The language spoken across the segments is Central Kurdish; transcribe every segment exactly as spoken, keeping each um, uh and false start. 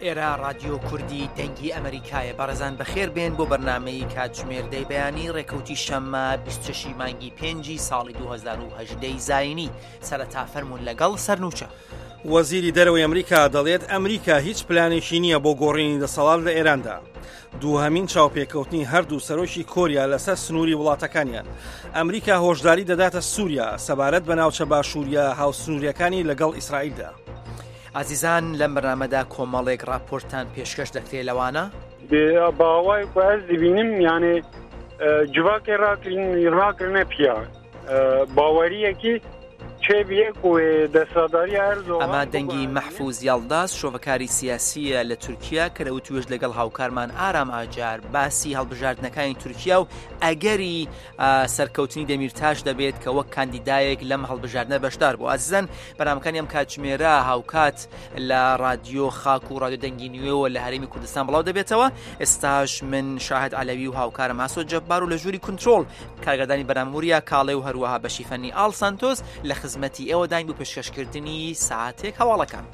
ئێرە رادیۆ کوردی دەنگی ئەمریکایە. بەڕێزان بەخێر بێن بۆ بەرنامەی کاتژمێردەی بەیانی ڕێکەوتی شەممە بیست و شەشی مانگی پێنجی ساڵی دوو هەزار و هەژدە زاینی. سەرەتا فەرموون لەگەڵ سەرنووچە. وەزیری دەرەوەی ئەمریکا دەڵێت ئەمریکا هیچ پلانێکی نییە بۆ گۆڕینی دەسەڵات لە ئێراندا. دووهەمین چاوپێکەوتنی هەردوو سەرۆکی کۆریا لەسەر سنووری وڵاتەکانیان. ئەمریکا هۆشداری دەداتە سووریا سەبارەت بە ناوچە باشووریە هاوسنووریەکانی لەگەڵ ئیسرائیلدا. عزیزان لەم بەرنامەدا کۆمەڵێک راپۆرتان پێشکەش دەکرێت لەوانە باوای باز دەبینم یانێ جوواکێ ڕاکردنە پیا باوەریەکی ئەمە دەنگی مەحفوز یاڵداس شۆڤەکاری سیاسیە لە تورکیا کە لەوت توێژ لەگەڵ هاوکارمان ئارام ئاجار باسی هەڵبژاردنەکانی تورکیا و ئەگەری سەرکەوتنی دەمیرتاش دەبێت کە وەک کاندیدایەک لەم هەڵبژاردنە بەشدار بوو. عزیزان بەرنامەکانی ئەم کاتژمێرە هاوکات لە رادیۆ خاک و رادیۆ دەنگی نوێەوە لە هەرێمی کوردستان بڵاو دەبێتەوە. ئێستاش من شاهد عەلەوی و هاوکارم ماسۆ جەبار و لە ژووری کنترۆل کارگەردانی بەرنامەوریە کاڵێ و هەروەها بەشی فەنی ئال سانتۆس لە خزمەتی ئێوە داین بۆ پێشکەشکردنی ساعتێک هەواڵەکان.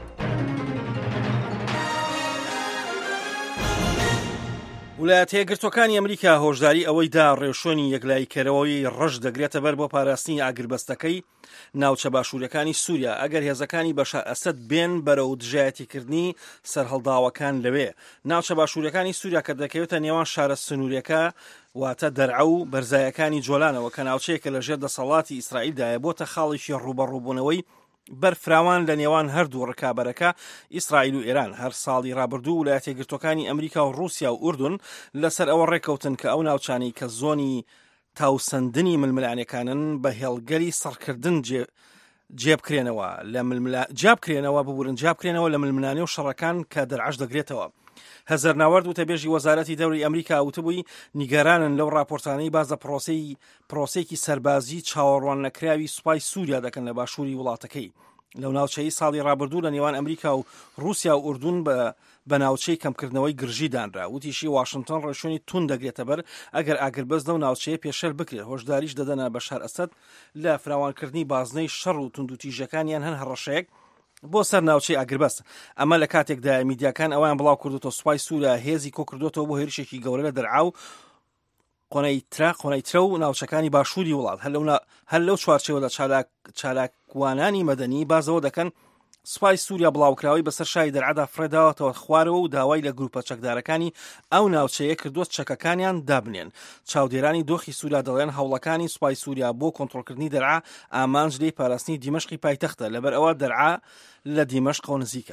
ویلایەتە یەکگرتووەکانی ئەمریکا هۆشداری ئەوەی دا ڕێوشۆنی یەکلایکەرەوەی ڕەش دەگرێتە بەر بۆ پاراستنی ئاگربەستەکەی ناوچە باشووریەکانی سووریا ئەگەر هێزەکانی بەشار ئەسەد بێن بەرەو دژایەتیکردنی سەرهەڵداوەکان لەوێ. ناوچە باشووریەکانی سووریا کە دەکەوێتە نێوان شارە سنووریەکە واتە دەرعە و بەرزایەکانی جۆلانەوە کە ناوچەیەکە لەژێر دەسەڵاتی ئیسرائیلدایە بۆتە خاڵێکی ڕوبەڕووبوونەوەی بەرفراوان لە نێوان هەردوو ڕکابەرەکە ئیسرائیل و ئێران. هەر ساڵی ڕابردوو ویلایەتە یەکگرتووەکانی ئەمریکا و رووسیا و ئوردون لەسەر ئەوە ڕێکەوتن کە ئەو ناوچانەی کە زۆنی تاوسەندنی ململانەکانن بە هێڵگەری سەرکردن جێبکرێنەوە لە جابکرێنەوە ببورن جابکرێنەوە لە ململانێ و شەڕەکان کە دەرعەش دەگرێتەوە. هەزەر ناوەرد و تەبێژی وەزارەتی دەوری ئەمریکا وتبووی نیگەرانن لەو راپۆرتانەی باز لە پرۆسەی پرۆسێکی سەربازی چاوەڕوان نەکراوی سوپای سووریا دەکەن لە باشووری وڵاتەکەی. لەو ناوچەی ساڵی ڕابردوو لە نێوان ئەمریکا و رووسیا و ئوردون بە بە ناوچەی کەمکردنەوەی گرژی دانرا. وتیشی واشنگتن ڕێشۆنی تون دەگرێتە بەر ئەگەر ئاگربەز لەو ناوچەیە پێشەر بکرێت. هۆشداریش دەدەنە بەشار ئەسەد لە فراوانکردنی بازنەی شەڕ و توندوتیژەکانیان هەن هەڕەشەیەک بۆ سەر ناوچەی ئاگربەست. ئەمە لە کاتێکدا میدیاکان ئەویان بڵاو کردوتەوە سوپای سووریا هێزی کۆکردوتەوە بۆ هێرشێکی گەورە لە دەرعا و قۆنەیترا قۆنەیترە و ناوچەکانی باشووری وڵات. هەر لەو چوارچێوەدا چالاکوانانی مەدەنی بازەوە دەکەن سوپای سووریا بڵاوکراوی بەسەر شای دەرعەدا فرێداوەتەوە خوارەوە و داوای لە گروپە چەکدارەکانی ئەو ناوچەیە کردووە چەکەکانیان دابنێن. چاودێرانی دۆخی سووریا دەڵێن هەوڵەکانی سوپای سووریا بۆ کۆنتڕۆلکردنی دەرعا ئامانج لێی پاراستنی دیمەشقی پایتەختە لەبەر ئەوە دەرعا لە دیمەشق نزیکە.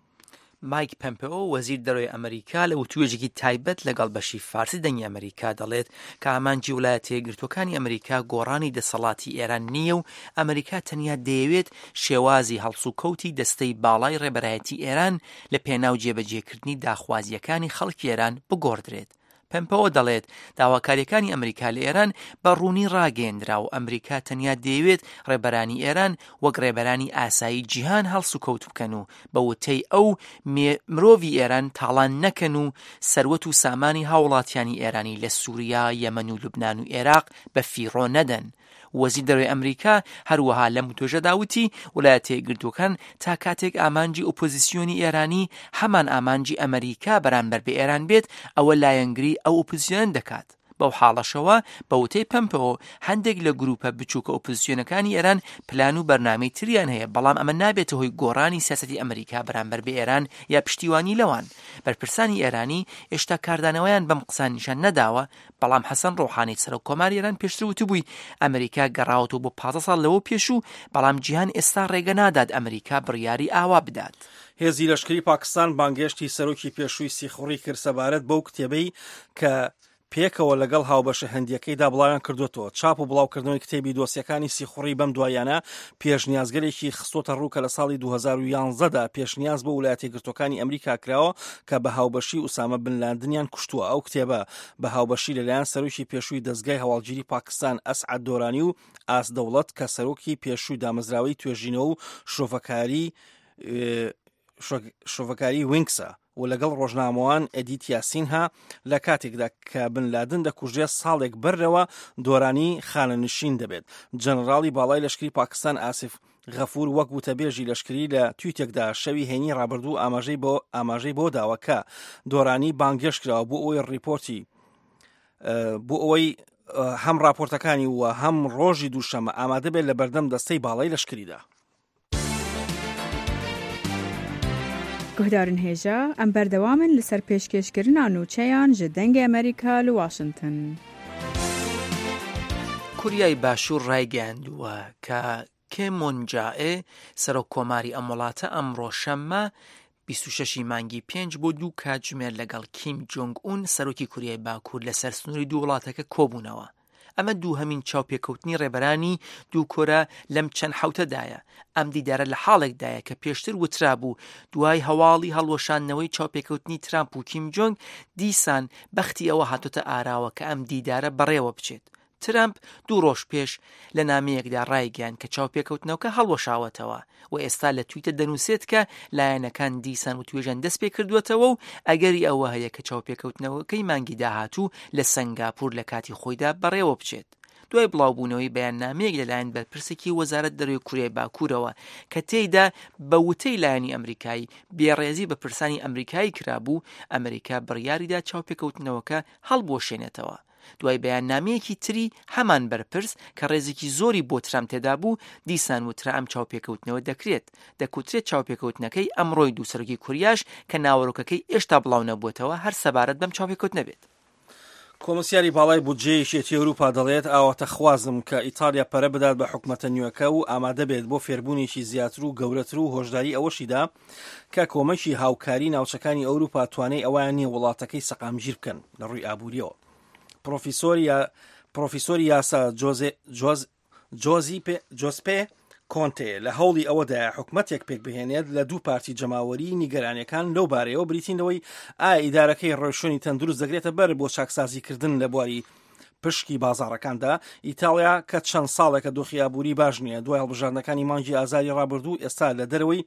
مایک پەمپێۆ وەزیر دەرەوەی ئەمریکا لە وتوێژێکی تایبەت لەگەڵ بەشی فارسی دەنگی ئەمریکا دەڵێت کە ئامانجی ویلایەتە یەکگرتووەکانی ئەمریکا گۆڕانی دەسەڵاتی ئێران نییە و ئەمریکا تەنیا دەیەوێت شێوازی هەڵسوکەوتی دەستەی باڵای ڕێبەرایەتی ئێران لە پێناو جێبەجێکردنی داخوازیەکانی خەڵکی ئێران بگۆڕدرێت. پەمپەوە دەڵێت داواکاریەکانی ئەمریکا لە ئێران بە ڕوونی ڕاگەیەندرا و ئەمریکا تەنیا دەیەوێت ڕێبەرانی ئێران وەک ڕێبەرانی ئاسایی جیهان هەڵسوکەوت بکەن و بە وتەی ئەو مرۆڤی ئێران تاڵان نەکەن و سەروەت و سامانی هاوڵاتیانی ئێرانی لە سووریا، یەمەن و لوبنان و عێراق بە فیڕۆ نەدەن. وەزیر دەرەوەی ئەمریکا هەروەها لەم توێژەدا وتی ویلایەتە یەکگرتووەکان تا کاتێک ئامانجی ئۆپۆزیسیۆنی ئێرانی هەمان ئامانجی ئەمریکا بەرامبەر بە ئێران بێت ئەوە لایەنگری ئەو ئۆپۆزیسیۆن دەکات. بەو حاڵەشەوە بە وتەی پەمپەوە هەندێک لە گروپە بچووکە ئۆپۆزیسیۆنەکانی ئێران پلان و بەرنامەی تریان هەیە، بەڵام ئەمە نابێتە هۆی گۆڕانی سیاسەتی ئەمریکا بەرامبەر بە ئێران یا پشتیوانی لەوان. بەرپرسانی ئێرانی هێشتا کاردانەوەیان بەم قسان نیشان نەداوە، بەڵام حەسەن ڕۆحانی سەرۆکۆماری ئێران پێشتر وتبووی ئەمریکا گەڕاوەتەوە بۆ پانزە ساڵ لەوە پێشوو، بەڵام جیهان ئێستا ڕێگە نادات ئەمریکا بڕیاری ئاوا بدات. هێزی لەشکری پاکستان بانگێشتی سەرۆکی پێشووی سیخوڕی کرد سەبارەت بەو کتێبەی کە پێکەوە لەگەڵ هاوبەشە هەندیەکەیدا بڵاویان کردوێتەوە. چاپ و بڵاوکردنەوەی کتێبی دۆسیەکانی سیخوڕی بەم دوایانە پێشنیازگەرێکی خستۆتە ڕوو کە لە ساڵی دوو هەزار و یانزەدا پێشنیاز بە ویلایەتە یەکگرتووەکانی ئەمریکا کراوە کە بە هاوبەشی ئوسامە بن لادنیان کوشتووە. ئەو کتێبە بە هاوبەشی لەلایەن سەرۆکی پێشووی دەستگای هەواڵگیری پاکستان ئەسعەد دۆرانی و ئاس دەوڵەت کە سەرۆکی پێشووی دامەزراوەی توێژینەوە و شۆفەکاری شۆفەکاری وینکسە و لەگەڵ ڕۆژنامەوان ئەدیت یاسینها لە کاتێکدا کە بن لادن دەکوژێت ساڵێک بەرەوە دۆرانی خانەنشین دەبێت. جەنەراڵی باڵای لەشکری پاکستان ئاسف غەفور وەک وتەبێژی لەشکری لە تویتێکدا شەوی هێنی ڕابردوو ئاماژەی بۆ ئاماژەی بۆ داوەکە دۆرانی بانگێشکراوە بۆ ئەوەی ڕیپۆرتی بۆ ئەوەی هەم راپۆرتەکانی وە هەم ڕۆژی دووشەمە ئامادە بێت لە بەردەم دەستەی باڵای لەشکریدا. گهدارن هێژە ئەم بەردەوامن لەسەر پێشکەشکردنا نووچەیان ji dengê ئەمریکا li Washington. کوریای باشوور ڕایگەیاندووە کە کیم مۆن جائێ سەرۆک کۆماری ئەم وڵاتە ئەمڕۆ شەممە بیست و شەشی مانگی پێنج بۆ دوو کاتژمێر لەگەڵ کیم جۆنگ ئون سەرۆکی کوریای باکوور لەسەر سنووری دوو وڵاتەکە کۆبوونەوە. ئەمە دوو هەمین چاوپێکەوتنی ڕێبەرانی دوو کۆرە لەم چەند حوتەدایە. ئەم دیدارە لە حاڵێکدایە کە پێشتر وترا بوو دوای هەواڵی هەڵوەشاندنەوەی چاوپێکەوتنی ترامپ و کیم جۆنگ دیسان بەختی ئەوە هاتوتە ئاراوە کە ئەم دیدارە بەڕێوە بچێت. ترامپ دوو ڕۆژ پێش لە نامەیەکدا ڕایگەیاند کە چاوپێکەوتنەوەکە هەڵوەشاوەتەوە و ئێستا لە تویتە دەنووسێت کە لایەنەکان دیسان و توێژەن دەست پێ کردووەتەوە و ئەگەری ئەوە هەیە کە چاوپێکەوتنەوەکەی مانگی داهاتوو لە سنگاپور لە کاتی خۆیدا بەڕێوە بچێت. دوای بڵاوبوونەوەی بەیاننامەیەک لەلایەن بەرپرسێکی وەزارەت دەرەوەی کوریای باکوورەوە کە تێیدا بە وتەی لایەنی ئەمریکایی بێڕێزی بە پرسانی ئەمریکایی کرابوو، ئەمریکا بڕیاریدا چاوپێکەوتنەوەکە هەڵبۆشێنێتەوە. دوای بەیاننامەیەکی تری هەمان بەرپرس کە ڕێزێکی زۆری بۆ ترامپ تێدا بوو دیسان وترا ئەم چاوپێکەوتنەوە دەکرێت دەکوترێت چاوپێکەوتنەکەی ئەمڕۆی دوو سەرۆکی کوریاش کە ناوەڕۆکەکەی ئێشتا بڵاو نەبووتەوە هەر سەبارەت بەم چاوپێکەوت نەبێت. کۆمسیاری باڵای بودجەیەکی ئەوروپا دەڵێت ئاواتە خوازم کە ئیتالیا پەرە بدات بە حکومەتە نوێەکە و ئامادە بێت بۆ فێربوونێکی زیاتر و گەورەتر و هۆشداری ئەوەشیدا کە کۆمەکی هاوکاری ناوچەکانی ئەوروپا توانای ئەویان نیە وڵاتەکەی سەقامگیر بکەن لە ڕووی ئابووریەوە. پرۆفیسۆری یاسا جۆزپێ کۆنتێ لە هەوڵی ئەوەدا حکومەتێک پێک بهێنێت لە دوو پارتی جەماوەری نیگەرانیەکان لەو بارەیەوە بریتینەوەی ئایا ئیدارەکەی ڕێشۆنی تەندروست دەگرێتە بەر بۆ چاکسازیکردن لە بواری پشکی بازاڕەکاندا. ئیتالیا کە چەند ساڵێکە دۆخی ئابووری باش نییە دوای هەڵبژاردنەکانی مانگی ئازاری ڕابردوو ئێستا لە دەرەوەی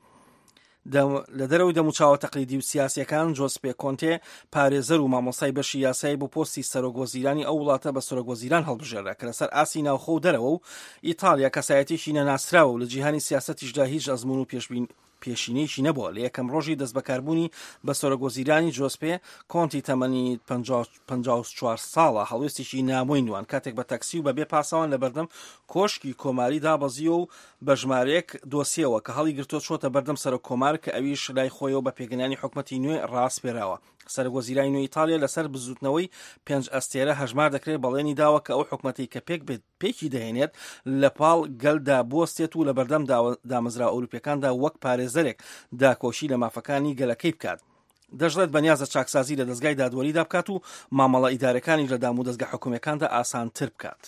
لە دەرەوەی دەموچاوە تەقلیدی و سیاسیەکان جۆزپێ کۆنتێ پارێزەر و مامۆسای بەشی یاسایی بۆ پۆستی سەرۆکوەزیرانی ئەو وڵاتە بە سەرۆکوەزیران هەڵبژێرا کە لەسەر ئاسی ناوخۆ و دەرەوە و ئیتالیا کەسایەتێکی نەناسراوە و لە جیهانی سیاسەتیشدا هیچ ئەزمون و پێشبین پێشینەیەکی نەبووە. لە یەکەم ڕۆژی دەست بەکاربوونی بە سەرۆکوەزیرانی جۆزپێ کۆنتی تەمەنی پەنجا و چوار ساڵە هەڵوێستێکی نامۆی نوان کاتێک بە تەکسی و بەبێ پاسەوان لە بەردەم کۆشکی کۆماری دابەزیەوە و بە ژمارەیەک دۆسیەوە کە هەڵی گرتۆ چۆتە بەردەم سەرۆک کۆمار کە ئەویش لای خۆیەوە بە پێگەنانی حکومەتی نوێ ڕاستپێراوە. سەرۆکوەزیرانی نوێی ئیتالیا لەسەر بزوتنەوەی پێنج ئەستێرە هەژمار دەکرێت بەڵێنی داوە کە ئەو حکومەتی کە پێک بێت پێکی دەهێنێت لە پاڵ گەلدا بۆستێت و لە بەردەم دامەزرا ئەوروپیەکاندا وەک پارێزەرێک داکۆشی لە مافەکانی گەلەکەی بکات. دەژڵێت بەنیازە چاکسازی لە دەستگای دادوەریدا بکات و مامەڵە ئیدارەکانی لە دام و دەستگا حکومەکاندا ئاسانتر بکات.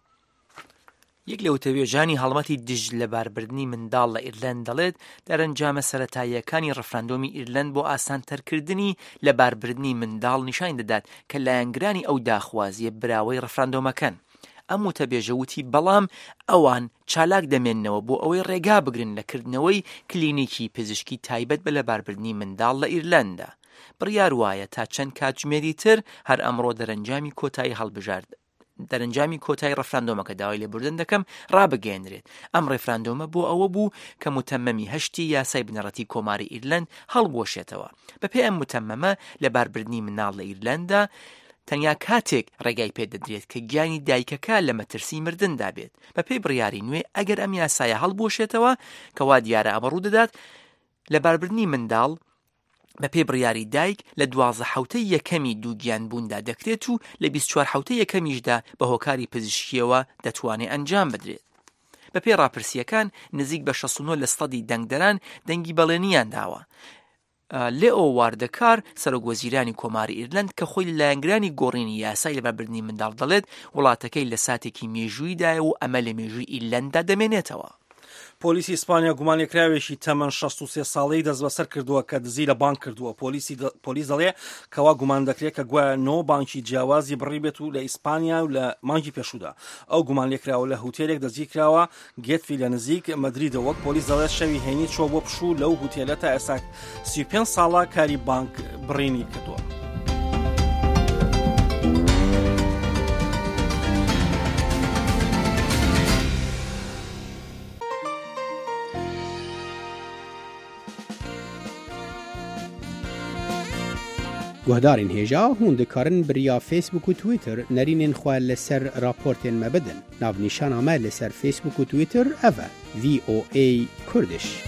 یەک لە وتەبێژانی هەڵمەتی دژ لە باربردنی منداڵ لە ئیرلەند دەڵێت دەرەنجامە سەرەتاییەکانی ڕەفراندۆمی ئیرلەند بۆ ئاسانترکردنی لە باربردنی منداڵ نیشان دەدات کە لایەنگرانی ئەو داخوازیە براوەی ڕەفراندۆمەکەن. ئەم وتەبێژە وتی بەڵام ئەوان چالاک دەمێننەوە بۆ ئەوەی ڕێگا بگرن لە کردنەوەی کلینیکی پزیشکی تایبەت بە لە باربردنی منداڵ لە ئیرلەندا. بڕیار وایە تا چەند کاتژمێری تر هەر ئەمڕۆ دەرەنجامی کۆتایی هەڵبژارد دەرەنجامی کۆتایی ڕەفراندۆمەکە داوای لێبوردن دەکەم ڕابگەێنرێت. ئەم ڕێفراندۆمە بۆ ئەوە بوو کە متەمەمی هەشتی یاسای بنەڕەتی کۆماری ئیرلەند هەڵبۆشێتەوە. بەپێی ئەم متەمەمە لە باربردنی منداڵ لە ئیرلەندا تەنیا کاتێک ڕێگای پێ دەدرێت کە گیانی دایکەکە لە مەترسی مردندا بێت. بەپێی بڕیاری نوێ ئەگەر ئەم یاسایە هەڵبۆشێتەوە کەوا دیارە ئەمەڕوو دەدات لە باربردنی منداڵ بە پێی بڕیاری دایک لە دوازدە حوتەی یەکەمی دوو گیان بووندا دەکرێت و لە بیست و چوار حوتەی یەکەمیشدا بە هۆکاری پزیشکیەوە دەتوانێت ئەنجام بدرێت. بە پێی ڕاپرسیەکان نزیک بە شەست و نۆ لە سەدی دەنگدەران دەنگی بەڵێنیان داوە. لێئۆ واردەکار سەرۆکوەزیرانی کۆماری ئیرلەند کە خۆی لایەنگرانی گۆڕینی یاسای لە باربردنی منداڵ دەڵێت وڵاتەکەی لە ساتێکی مێژوویدایە و ئەمە لە مێژووی ئیرلەنددا دەمێنێتەوە. پۆلیسی ئیسپانیا گومانێکراوێکی تەمەن شەست و سێ ساڵەی دەست بەسەر کردووە کە دزی لە بانک کردووە. پۆلیس دەڵێ کەوا گومان دەکرێت کە گوایە نۆ بانکی جیاوازی بڕی بێت و لە ئیسپانیا و لە مانگی پێشوودا. ئەو گومان لێکراوە لە هوتێلێک دەزی کراوە گێتفی لە نزیک مەدریدە. وەک پۆلیس دەڵێت شەوی هێنی چۆ بۆ پشوو لەو هوتێلە تا ئێستا سی و پێنج ساڵە کاری بانک بڕینی کردووە. گهدارین هیجا هون دکارن بریا فیسبوک و تویتر نرینین خواه لسر راپورتین مبدن. ناو نیشان آمه لسر فیسبوک و تویتر اوه وی او ای کردش.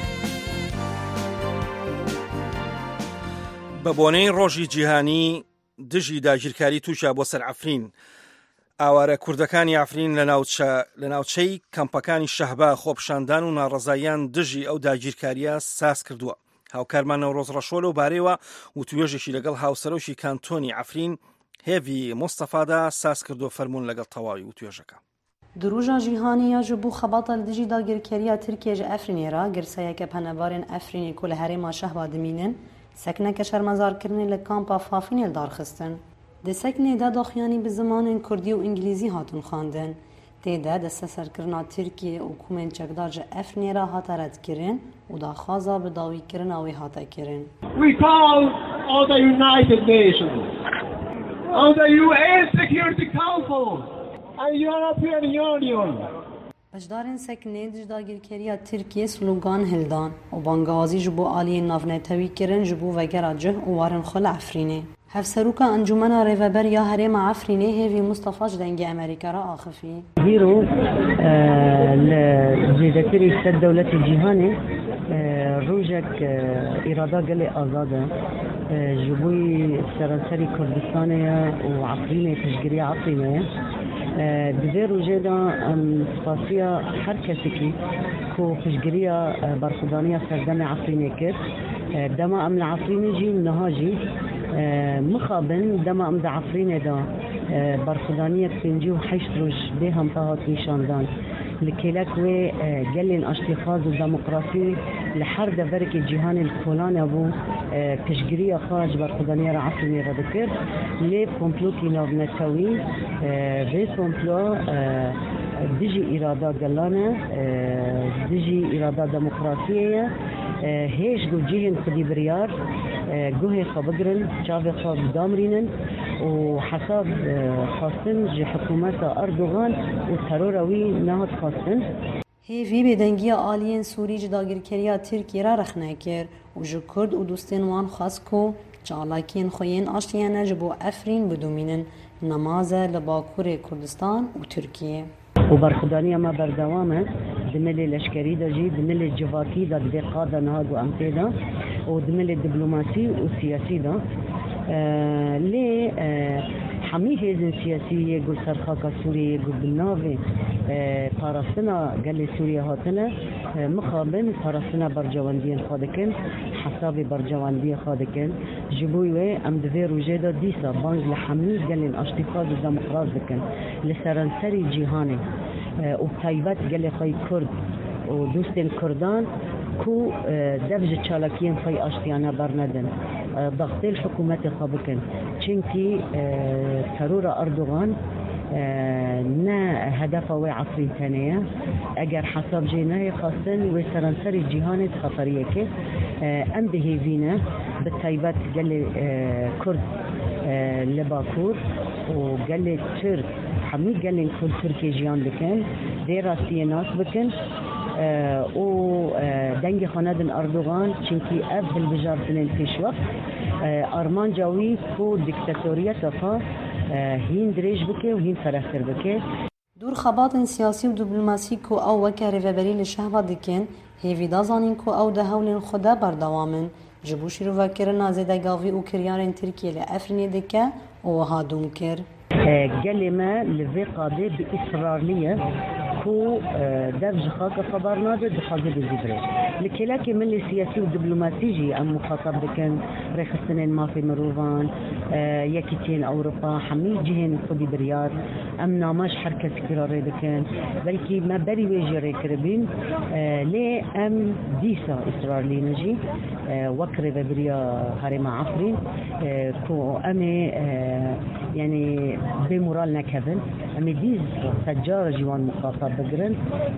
بەبۆنەی ڕۆژی جیهانی دژی داگیرکاری تووشە بۆ سەر عەفرین. ئاوارە کوردەکانی عەفرین لە ناوچەی کەمپەکانی شەهبا خۆپشاندان و ناڕەزاییان دژی ئەو داگیرکاریە ساز کردووە. هاوکارمان نەورۆز ڕەشۆلە و بارەوە و توێژێکی لەگەڵ هاوسەرۆکی کانتۆنی عەفرین هێڤی مۆستەفادا ساز کردو فەرموون لەگەڵ تەواوی و توێژەکە. دروژا جیهانیە ji بû xebata li dijî dagirkeriya Tirkiye ji Efrînê re girseyeke penebarên Efrînê ku li herêma Şehba dimînin, sekineke şermezarkirinê li kampa Fafînê darxistin. Di sekinê de doxyanî bi zimanên Kurdî û İngilîzî hatin xwandin. Tê de desteserkirina Tirkiye û hukûmên çekdar ji Efrînê re hate redkirin û daxwaza bi dawîkirina wê hate kirin. We call on the United Nations, on the U N Security Council and European Union. Beşdarên sekinê dij dagirkeriya Tirkiye slogan hildan û bangewazî ji bo aliyên navnetewî kirin ji bo vegera cih û warin xwe li Efrînê. Hevseruka Encumena Rêveber ya Herêma Efrînê hêvî Mustafa ji dengê Amerîka re axivî. Îro li zêdetirî sed dewletê cîhanê rojek îrada gelê azad e ji bo seranserî Kurdistanê ye û Efrînê piştgiriya Efrînê ye. Di vê rojê de em spasiya her kesekî ku piştgiriya berxwedaniya serdemê Efrînê kir. Dema em li Efrînê jî niha jî mixabin dema em di Efrînê de berxwedaniyek pêncî û heşt roj bê hemta hat nîşandan. Li kêlek wê gelên aştîxaz û demokrasî li her deverekê cîhanê li kolanê bû piştgiriya xwe ji berxwedaniya Efrînê re dikir. Lê komplotî navnetewî vê komplo dijî îrada gelan e dijî îrada demokrasiyê ye. هیچ گو جیهن خودی بریار گوه خواب گرن چاو خواب دامرینن و حساب خواستن جی حکومت اردوغان و تروروی نهاد خواستن. هیوی بدنگی آلیین سوری جی داگیرکریا ترکیه را رخنه کر و جی کرد و دوستین وان خواست کو چالاکین خوین آشتیانه جی بو افرین بدومینن نمازه لباکور کردستان و ترکیه. و برخدانی ما بردوامه دمل لشکری دا جی دمل جواکی دا دی قاده نهاد و امتی دا و دمل دیپلماسی و سیاسی دا لی حمی هیزن سیاسی گل سرخاک سوریه گل بناوی پاراستنا گل سوریه هاتنه مخابن پاراستنا برجواندی خادکن حساب برجواندی خادکن جبوی و ام دوی روژه دا دیسا بانج لحمی گل اشتفاق دموکراز دکن لسرانسری جیهانه و تایبت گل خواهی کرد و دوستین کردان کو دفج چالاکیان خواهی آشتیانه برندن ضغطی حکومت خوابکن چنکی ترور اردوغان نه هدف و عصری تانیه اگر حساب جینه خواستن و سرانسر جیهان خطریه که ام بهیوینه به تایبت گل کرد لباکور و گل ترک حمی گل کل ترکی جیان بکن دی راستی ناس بکن و دنگ خاندن اردوغان چنکی اف بالبجارتنین پیش وقت آرمان جاوی کو دیکتاتوریت افا هین دریج بکه و هین فرختر بکه. دور خباتن سیاسی و دیپلماسی کو او وکه ریوبری لشهبا دکن هیوی دازانین کو او ده هولین خدا بردوامن جبوشی رو وکرنا زیده گاوی و کریارن ترکیه لافرینی دکه و هادوم کر. كلمة لذي قاضي بإصرارية كو درج خاك خبرنا ده خاضي بالزبرة لكلاكي من السياسي والدبلوماسي أم مخاطب بكن ريخ السنين ما في مروفان يكيتين أوروبا حمي جهن خدي بريار أم ناماش حركة كراري بكن بلكي ما بري ويجي ريكربين لي أم ديسا إصراري نجي وكري بريا هرما عفرين كو أمي يعني بمورال نكفن أمي ديز تجار جوان مخاطب بقرن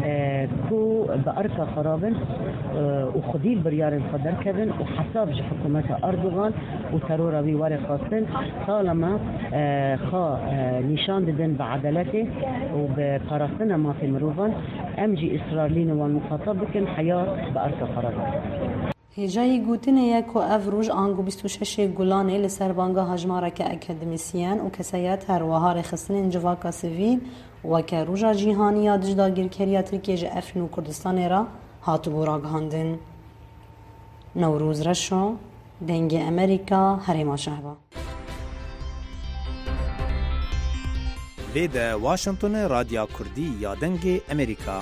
كو بأركا خرابن وخديل بريار الفدر كفن وحساب جي حكومة أردوغان وترورا بيواري خاصن طالما خا نشان ددن بعدالته وبقرصنا ما في مروفان أمجي إسرائيلين والمخاطب بكن حياة بأركا خرابن. هجای گوتنه کو افروج آنگو بیست و شش گلانه لسر بانگا هجماره که اکادمیسیان و کسایت هر وهار خستن انجواکا سویل و که روژا جیهانی یا دجدا گیرکریا ترکیه جه افرین و کردستان را هاتو براغ هاندن. نوروز رشو دنگ امریکا هریما شهبا ویده واشنطن رادیو کردی یا دنگ امریکا.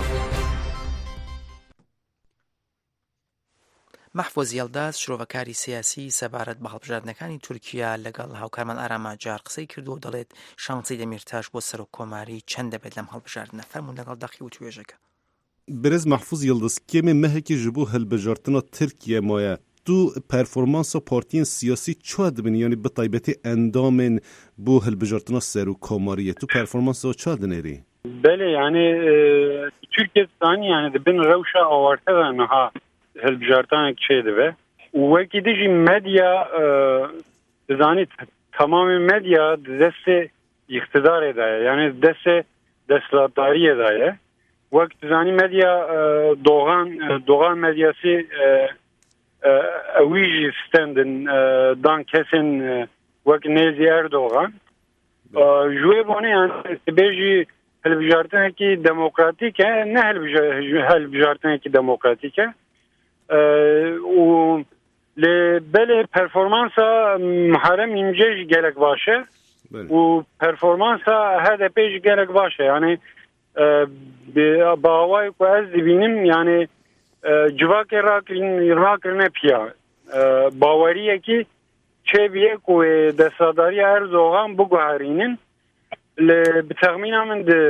محفوظ یلداز شرۆڤەکاری سیاسی سەبارەت بە هەڵبژاردنەکانی تورکیا لەگەڵ هاوکارمان ئاراما جار قسەی کردو و دەڵێت شانسی دەمیرتاش بۆ سەر و کۆماری چەند دەبێت لەم هەڵبژاردنە فەرموون لەگەڵ دەقی و توێژەکە. برز محفوظ یلداز کێمێ مەهێکی ji bo هەڵبژاردنە تورکیە مایە تو پرفورمانسا پارتیین سیاسی چا دبن یعنی به تایبەتی ئەندامên بۆ هەڵبژاردنە سەر و کۆماریە تو پرفورمانسا چا دنێری؟ بله yani Türkiye zani yani dibin rewşa awarta ve niha هلبجارتان کشیده و وکی دیجی مدیا زانی تمام مدیا دست اقتدار داره یعنی دست دستلاتداری داره وقت زانی مدیا دوغان دوغان مدیاسی اویجی ستندن دان کسین وقت نیزی اردوغان جوی بانه یعنی بیجی هلبجارتان کی دموکراتیکه نه هلبجارتان کی دموکراتیکه و لبله پرفورمانسا محرم اینجاش گلک باشه و پرفورمانسا هذا پیش گلک باشه یعنی با آوای که از بینیم یعنی جواک راکرنه پیا باوریه که چه بیه که دستاداری اردوغان بگوهرینن بتخمین همون ده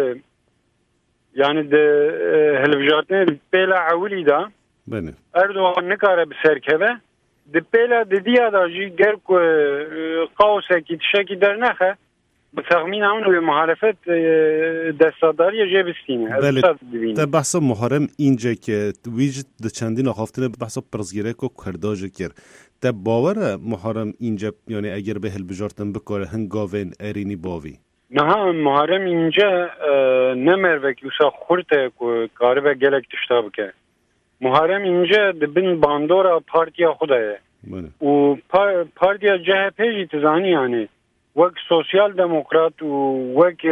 یعنی ده هلوجاتنه بیلا عولی ده اردوغان نکاره بسرکه ده پیلا ده دیا دا جی گر که قاوسه کی تشکی در نخه بتخمین همون به محالفت دستاداری جه بستینه بله ده بحث محرم اینجا که ویجد ده چندین آخافتنه بحث پرزگیره که کرداجه کر ده باوره محرم اینجا یعنی اگر به هلبجارتن بکاره هنگاوین ارینی باوی نه محرم اینجا نمر وکی وسا خورته که کاره به گلک تشتا بکه محرم اینجا دبن باندورا پارتیا خودایه و پارتیا جه پیجی تزانی یعنی وک سوسیال دموکرات و وک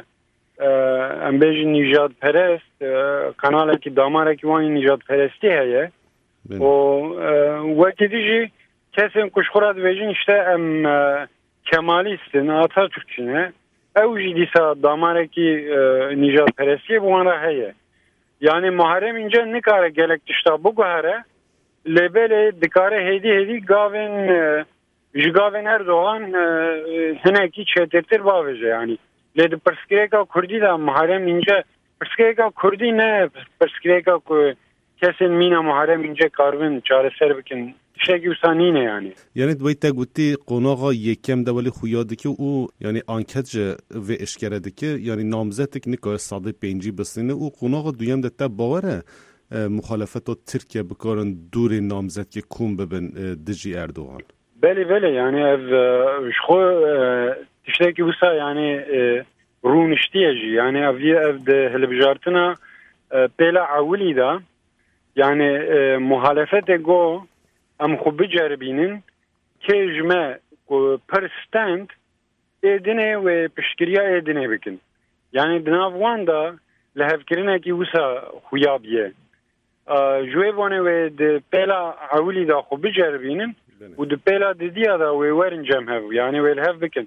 ام بیجی نجات پرست کاناله که داماره که وانی نجات پرستی هیه و وکی دیجی کسی کشخورات بیجین اشته ام کمالیستن آتا ترکچینه اوجی دیسا داماره که نجات پرستی بوانه هیه yani muharrem ince ne kare gelek dışta bu gare lebele dikare hedi hedi gaven jigaven Erdoğan heneki çetirtir bavece yani ledi perskreka kurdi da muharrem ince perskreka kurdi ne perskreka ku kesin mina muharrem ince karvin çareser bikin شگی وسانینه یعنی یعنی دوی تا گوتی قوناغا یکم دولی خویاده که او یعنی آنکت جه و اشکرده که یعنی نامزده که نکار ساده پینجی بسینه او قوناغا دویم ده تا باوره مخالفت و ترکیه بکارن دور نامزد که کون ببن دجی اردوغان بله بله یعنی شخو تشتی که وسا یعنی رونشتیه جی یعنی اوی اف ده هلبجارتنا پیلا عولی ده یعنی مخالفت گو ام خوب بجربینن که جمع پرستند ایدنه و پشکریا ایدنه بکن یعنی دناوان دا لحفکرینه که وسا خویابیه جوی بانه و ده پیلا عولی دا خوب بجربینن و ده پیلا ده دیا دا و ورن جمع هفو یعنی ویل هف بکن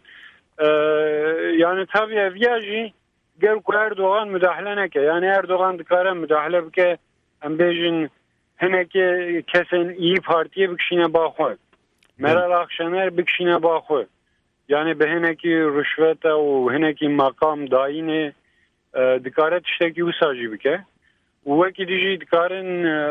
یعنی تابی اویاجی گر که اردوغان مداخله نکه یعنی اردوغان دکاره مداخله بکه ام بیجن هنه که کسین iyi partiye bikşine bakıyor. Meral Akşener bikşine bakıyor. Yani به هنه ki rüşvet و هنه ki makam dayine dikaret işte ki usajı bike. و ki dici dikaren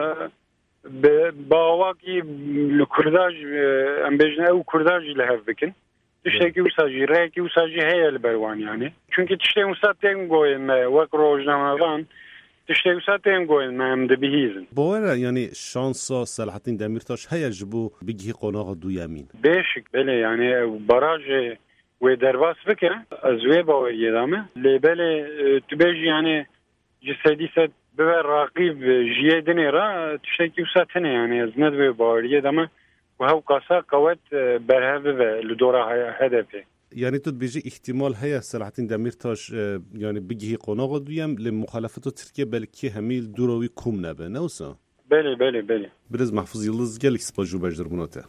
باوا ki kurdaj ambejne ev kurdaj ile hev bikin. İşte ki usajı re ki usajı heyel berwan yani. Çünkü işte usatten goyim ve rojnamavan تشتي وساتين قوين ما هم دبيهيزن باورا يعني شانسا صلاحتين دميرتاش هيا جبو بيجي قناغ دو يمين بيشك بلي يعني براج ودرواس فكرة ازوي باوري دامه لي بلي تبيجي يعني جسدي ست ببر راقيب جيه دنيرا تشتكي وساتنا يعني ازند بباريه دما وهو قاسا قوت برهب لدورة هدفه يعني تود بيجي احتمال هيا سلاحتين دميرتاش يعني بيجي قناغ دويم لمخالفة تركيا بلكي هميل دوروي كوم نبه نوسا بله بله بله برز محفوظ يلز جالك سباجو بجدر بنوته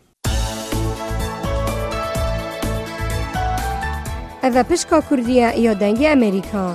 اذا بشكا كردية يا دنگي امريكا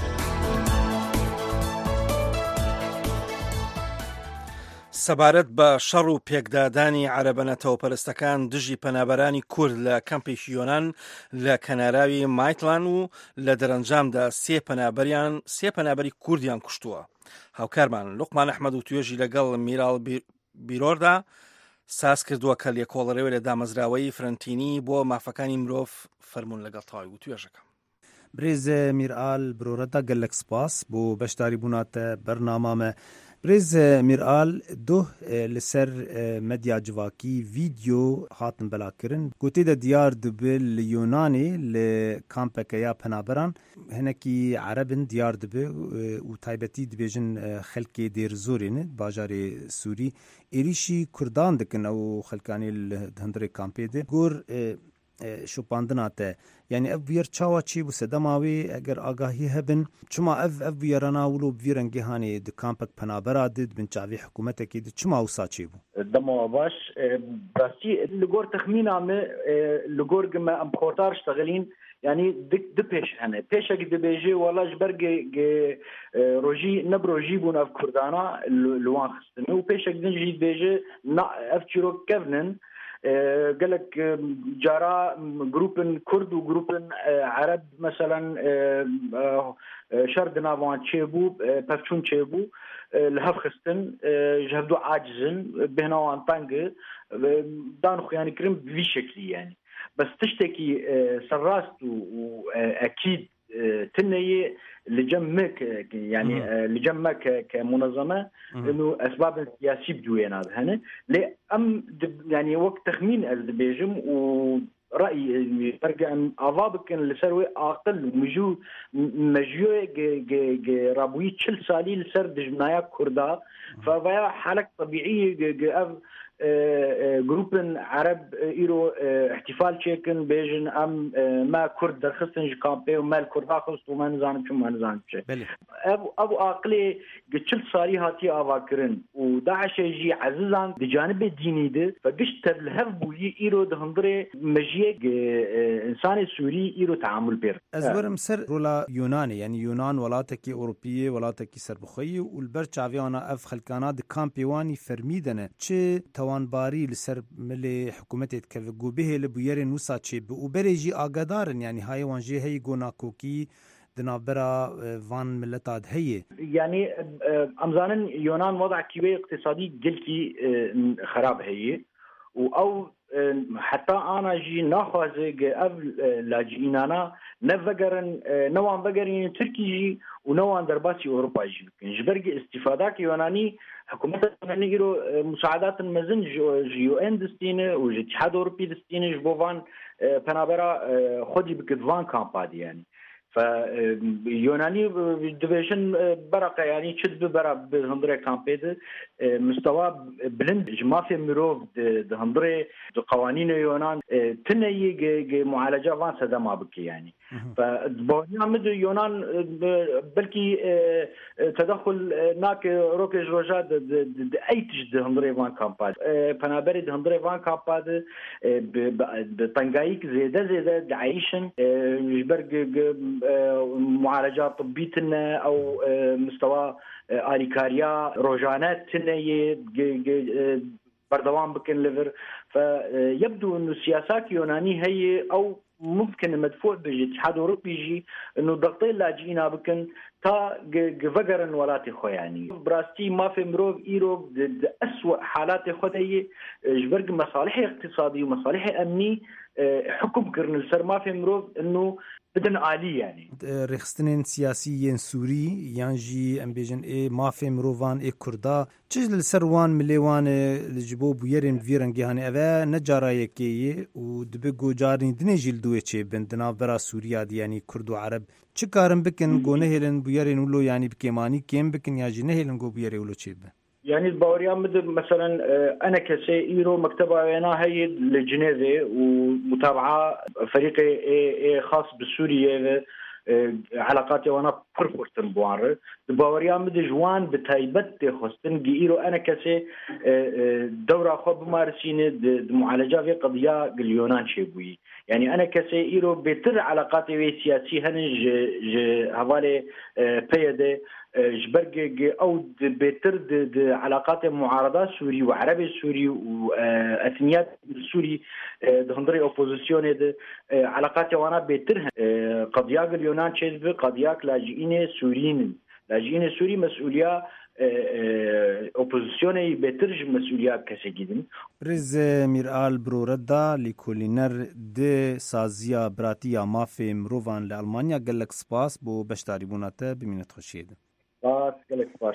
سەبارەت بە شەڕ و پێکدادانی عەرەبەنەتەوە پەرستەکان دژی پەنابەرانی کورد لە کەمپی یۆنان لە کەناراوی مایتلان و لە دەرەنجامدا سێ پەنابەریان سێ پەنابەری کوردیان کوشتووە. هاوکارمان لوقمان ئەحمەد و توێژی لەگەڵ میراڵ بیرۆردا ساز کردووە کە لێکۆڵەرەوە لە دامەزراوەی فرەنتینی بۆ مافەکانی مرۆڤ فەرمونون لەگەڵ تەواوی و توێژەکەم. برێز میرئال برۆرەتا گەلێک سپاس بۆ بەشداری بووناتە بەرنامامە. برێز میرئال دوه لەسەر مەدیا جوواکی ڤیدیۆ هاتن بەلاکردن گوتێ دە دیار دبێ لە یۆنانê li kampeke penaberan hinekî Erebin diyar dibe û taybetî dibêjin xelkê Dêrezorê bajarê Sûrî êrişî Kurdan dikin ew xelkanê li hindirê kampê de gor şopandina te yani ev bûyer çawa çî bû sedema wê eger agahî hebin çima ev ev bûyerana wilo bivî rengê hanê di kampek penabera de dibin çavê hikûmetekê de çima wisa çê bû dema baş rastî li gor texmîna me li gor me em xortar ştegelîn yani dik di pêş hene pêşekî dibêje wala ji ber rojî neb rojî bûn ev Kurdana li wan xistin û pêşek din jî dibêje ev çîrok kevnin قالك جارا جروبن كرد وجروبن عرب مثلا شرد نافان تشيبو بفتشون تشيبو لهف خستن جهدو عاجزن بهنا وان طنق دانخ يعني كريم بفي شكلي يعني بس تشتكي سراست واكيد تنية لجمك يعني لجمك كمنظمة إنه أسباب سياسية بدوين هذا هنا لأم يعني وقت تخمين الدبيجم ورأي برجع أضابك لسروي أقل مجو مجيو رابوي تشل سالي لسر دجمنايا كردا فبيا حالك طبيعية جروبن عرب إيرو احتفال شيكن بيجن أم ما كرد درخستن جكامبي وما الكرد آخرست وما نزانم شو ما نزانم شيء أبو أبو عقلي قتشل صاري هاتي أفاكرن وداعش يجي عزيزان بجانب الديني ده فقشت تبلهف بوي إيرو دهندري مجيء إنسان سوري إيرو تعامل بير أزورم سر رولا يوناني يعني يونان ولاتكي أوروبية ولاتكي سربخية والبر شعبيانا أف خلقانات كامبيواني فرميدنا چه توانباری لسر ملی حکومتت که گوبه لبویر نوسا چه و بريجي آگادارن يعني هاي وانجي هي گوناکوکی دنابرا وان ملتاد هي يعني امزانن يونان وضع كيوي اقتصادي جلكي خراب هي او حتى انا جي ناخذ اف لاجئينانا نفقرن نوان بقرين تركي جي ونوان درباسي اوروبا جي جبرجي استفادات يوناني حكومات نيجرو مساعدات المزن جيو ان دستينه والاتحاد الاوروبي دستينه جبوفان بنابرا خدي بكدفان كامبادي يعني فيوناني ديفيجن برقه يعني شد برا بهندري كامبيد مستوى بلند جمافي ميروف دهندري قوانين يونان تني معالجه فان سدما بكي يعني فبونيا مد يونان بلكي تدخل ناك روكي روجاد اي تجد هندري فان كامباد بنابري دهندري فان كامباد بطنجايك زياده زياده دعيشن جبرج معالجات طبية أو مستوى آليكاريا روجانات تنية بردوام بكن ليفر فيبدو أن السياسات يونانية هي أو ممكن مدفوع بيجي الاتحاد الأوروبي يجي إنه ضغطين لاجئين بكن تا فقرن ولاتي خو يعني براستي ما في مروف إيرو أسوأ حالات خو هي جبرق مصالح اقتصادية ومصالح أمني حکم کردن لەسەر مافێ مرۆڤ ئەنو بدن عالی یانی ڕێخستنên سیاسی yên Sûrî yan jî em bêjin ê mafê mirovan ê Kurda çi li ser wan milê wan ji bo bûyerên vî rengê hanê ev e ne cara yekê yê û dibe gocarîn dinê jî li duê çêbin di navbera Sûriya de yanî Kurd û Ereb çi karin bikin got nehêlin bûyerên wilo yanî bi kêmanî kêm bikin ya jî nehêlin got bûyerê wilo çêbin يعني باوريان مد مثلا انا كسي ايرو مكتبه انا هي لجنيفي ومتابعه فريق خاص بسوريا علاقاتي وانا فرفورتن بوار باوريان مد جوان بتايبت خصن ايرو انا كسي دوره خو بمارسين معالجه في قضيه اليونان شيبوي يعني انا كسي ايرو بتر علاقاتي سياسي هنج حوالي بيده جبرج أو بتر علاقات معارضة سوري وعربي سوري وأثنيات سوري دهندري أوبوزيسيون ده علاقات وانا بتر قضية اليونان شيء قضية لاجئين سوريين لاجئين سوري مسؤولية أوبوزيسيون بترج مسؤولية كسجدين رز ميرال بروردا لكولينر د سازيا براتيا مافي مروفان لألمانيا قالك سباس بو بشتاري بوناته بمينت خشيد باس قالك باش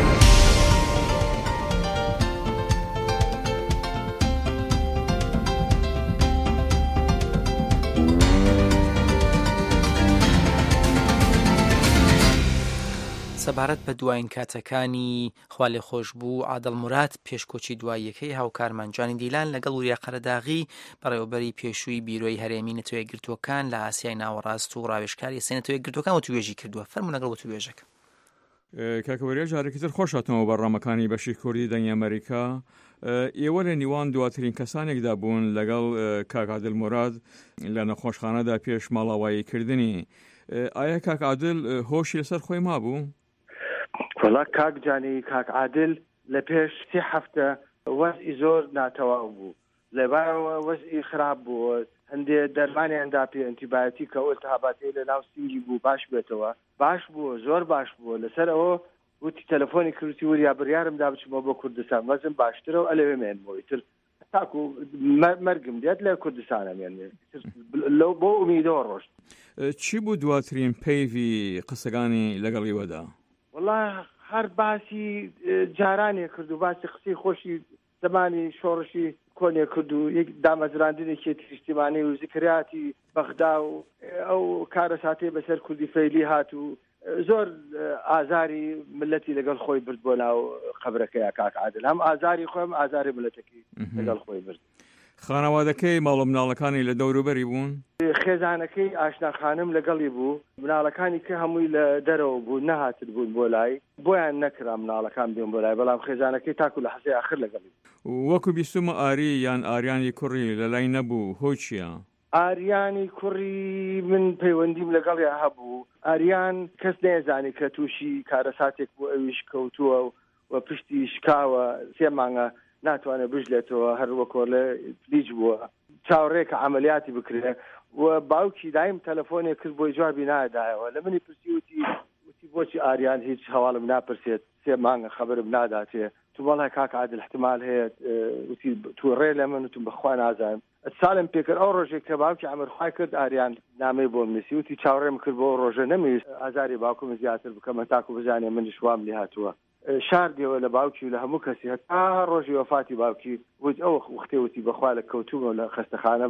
سەبارەت بە دوایین کاتەکانی خوالی خۆش بوو عادڵمورات پێشکۆچی دواییەکەی هاوکارمانجانی دیلان لەگەڵ وریا قەرەداغی بەڕێوەبەری پێشووی بیرۆی هەرێمی نەتۆ یەکگرتووەکان لە ئاسیای ناوەڕاست و ڕاوێژکاری سێ نەتۆ یەکگرتووەکان وتوێژی کردووە. فەرموو لەگەڵ وتوێژەکە. کاکەوەریە جارێکی تر خۆشاتەوە بەڕامەکانی بەشی کوردی دەنگی ئەمریکا. ئێوە لە نیوان دواترین کەسانێکدا بوون لەگەڵ کاک عادڵمورات لە نەخۆشخانەدا پێش ماڵاواییکردنی. ئایا کاک عادڵ هۆشی لەسەر خۆی مابوو؟ وەڵا کاک جانی کاک عادل لە پێش سێ هەفتە وەزئی زۆر ناتەواو بوو لەبارەوە وەزئی خراپ بوو هەندێ دەرمانیاندا پێ ئەنتیبایۆتیک کە ئەلتهاباتی لە ناو سینگی بوو باش بێتەوە باش بوو زۆر باش بوو لەسەر ئەوە وتی تەلەفۆنی کردی وریا بڕیارمدا بچمەوە بۆ کوردستان وەزم باشترە و ئەلەوێ مێنمەوەی تر تاکو مەرگم دێت لە کوردستانە مێنێ لەو بۆ ئومیدەوە ڕۆشت. چی بوو دواترین پەیوی قسەکانی لەگەڵیوەدا؟ والله هەر باسی جارانێ کرد و باسی قسەی خۆشی زمانی شۆڕشی کۆنێ کرد و یەک دامەزراندنێکی تریشتیمانی و زیکراتی بەغدا و ئەو کارە ساتێ بەسەر کوردی فەیلی هات و زۆر ئازاری ملەتی لەگەڵ خۆی برد بۆ ناو قەبرەکەیە کاک عادل هەم ئازاری خۆم ئازاری ملەتەکەی لەگەڵ خۆی برد. خانەوادەکەی ماڵە مناڵەکانی لە دەوروبەری بوون؟ خێزانەکەی ئاشناخانم لەگەڵی بوو مناڵەکانی کە هەمووی لە دەرەوە بوو نەهاتر بوون بۆ لای بۆیان نەکرا مناڵەکان بێن بۆ لای بەڵام خێزانەکەی تاکو لە حەزەی ئاخر لەگەڵی وەکو بیستمە ئاری یان ئاریانی کوڕی لە لای نەبوو هۆی چییە؟ ئاریانی کوڕی من پەیوەندیم لەگەڵیا هەبوو ئاریان کەس نێزانی کە تووشی کارەساتێک بوو ئەویش کەوتووە و پشتی شکاوە سێ مانگە ناتوانێت بژلێتەوە هەر وەکۆ لە پلیج بووە چاوەڕێکە عملیاتی بکرێ و باوکی دایم تەلەفۆنێ کرد بۆی جوابی نادایەوە لە منی پرسی وتی وتی بۆچی ئاریان هیچ هەواڵم ناپرسێت سێ مانگە خەبرم ناداتێ تو بەڵای کاک عادل احتمال هەیە وتی تو ڕێ لە من وتم بەخوا نازانم ساڵم پێکرد ئەو ڕۆژێک کە باوکی عەمرخوای کرد ئاریان نامەی بۆم نووسی وتی چاوەڕێم کرد بۆ ڕۆژە نەمەویست ئازاری باوکم زیاتر بکەمە تاکو بزانێ منیش وام لێ هاتووە شاردیەوە لە باوکی و لە هەموو کەسی هەتا ڕۆژی وەفاتی باوکی وت ئەو وختێ وتی بەخوا لە کەوتومە لە خەستەخانەم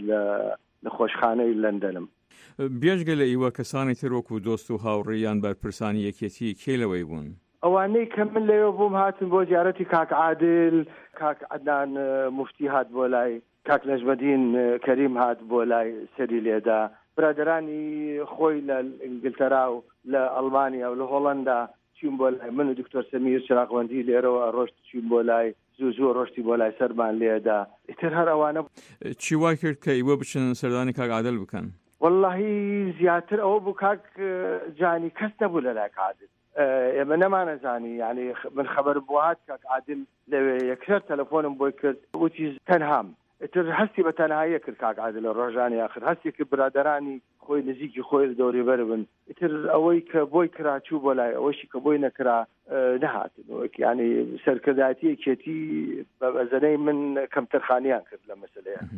لە خۆشخانەی لەندەنم. بێژگە لە ئیوە کەسانی تر وەکو دۆست و هاوڕێیان بەرپرسانی یەکێتی کێ لەوەی بوون؟ ئەوانەی کە من لەوێ بووم هاتن بۆ زیارەتی کاک عادل کاک عەدنان موفتی هات بۆ لای کاک نەجمەدین کەریم هات بۆ لای سەری لێدا برادرانی خۆی لە ئینگلتەرا و لە ئەڵمانیا و لە هۆڵەندا چیم بۆ لای من و دکتۆر سەمیر چراغوەندی لێرەوە ڕۆشت چیم بۆ لای زوو زوو ڕۆشتی بۆ لای سەرمان لێدا ئیتر هەر ئەوانە چی وای کرد کە ئیوە بچن سەردانی کاک عادل بکەن؟ وەڵڵاهی زیاتر ئەوە بوو کاک جانی کەس نەبوو لە لای عادل ئێمە نەمانەزانی یعنی من خەبەرم بۆ هات کاک عادل لەوێ یەکسەر تەلەفۆنم بۆی کرد وتی تەنهام ئیتر هەستی بە تەنهاییە کرد کاک عادل لە ڕۆژانی آخر هەستی کرد برادرانی خۆی نزیکی خۆی دەوری بەر بن ئیتر ئەوەی کە بۆی کراچوو بۆ لای ئەوەشی کە بۆی نەکرا نەهاتن ینی سەرکردایەتی کێتی بە بەزەنەی من کەمتەرخانیان کرد لە مەسەلەیە.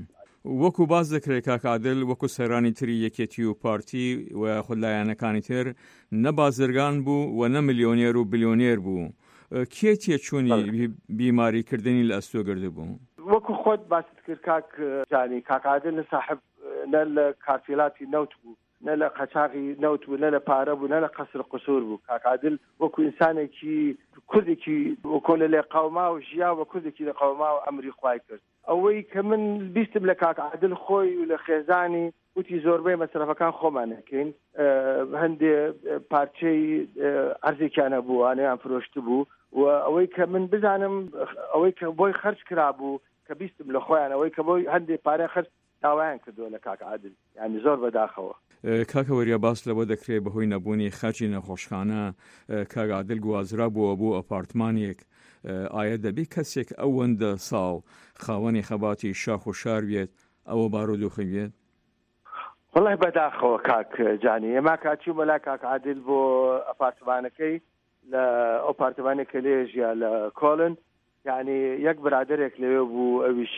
وەکو باز دەکرێت کاکعادل وەکو سەرانی تری یەکێتی و پارتی و خودلایەنەکانی تر نە بازرگان بوو و نە ملیۆنێر و بلیۆنێر بوو. کێ تێچوونی بیماریکردنی لە ئەستۆگرد بوو؟ وەکو خۆت باست کرد کاک جانی کاکعادل لە صاحب نە لە کارفیلاتی نەوت بوو، نە لە قەچاقی نەوت بوو، نە لە پارە بوو، نە لە قەسر قسوور بوو. کاکعادل وەکو ئینسانێکی کوردێکی وەکۆ لە قەوما و ژیا و کوردێکی لە قەوما و ئەمری خوای کرد. ئەوەی کە من بیستم لە کاکعادل خۆی و لە خێزانی وتی زۆربەی مەسرەفەکان خۆمان نەکەین، هەندێ پارچەی ئەرزێکیانە بوو ئانەیان فرۆشت بوو و ئەوەی کە من بزانم ئەوەی کە بۆی خەرج کرابوو کە بیستم لە خۆیان ئەوەی کە بۆی هەندێ پارە خەرج داوایان کردووە لە کاکعادل، یعنی زۆر بەداخەوە. کاکە وەریا باس لەبە دەکرێت بەهۆی نەبوونی خەرجی نەخۆشخانە کاکعادل گوازرا بووە بۆ ئەپارتمانێک. ئایا دەبێت کەسێک ئەوەندە ساڵ خاوەنی خەباتی شاخ و شار بێت ئەوە بارودۆخی بێت؟ وەڵای بەداخەوە کاک جانی، ئێمە کاچی مەلا کاکعادل بۆ ئەپارتمانەکەی لە ئەپارتمانێکە لێژیا لە کۆلن، یعنی یەک برادێک لەوێ بوو، ئەویش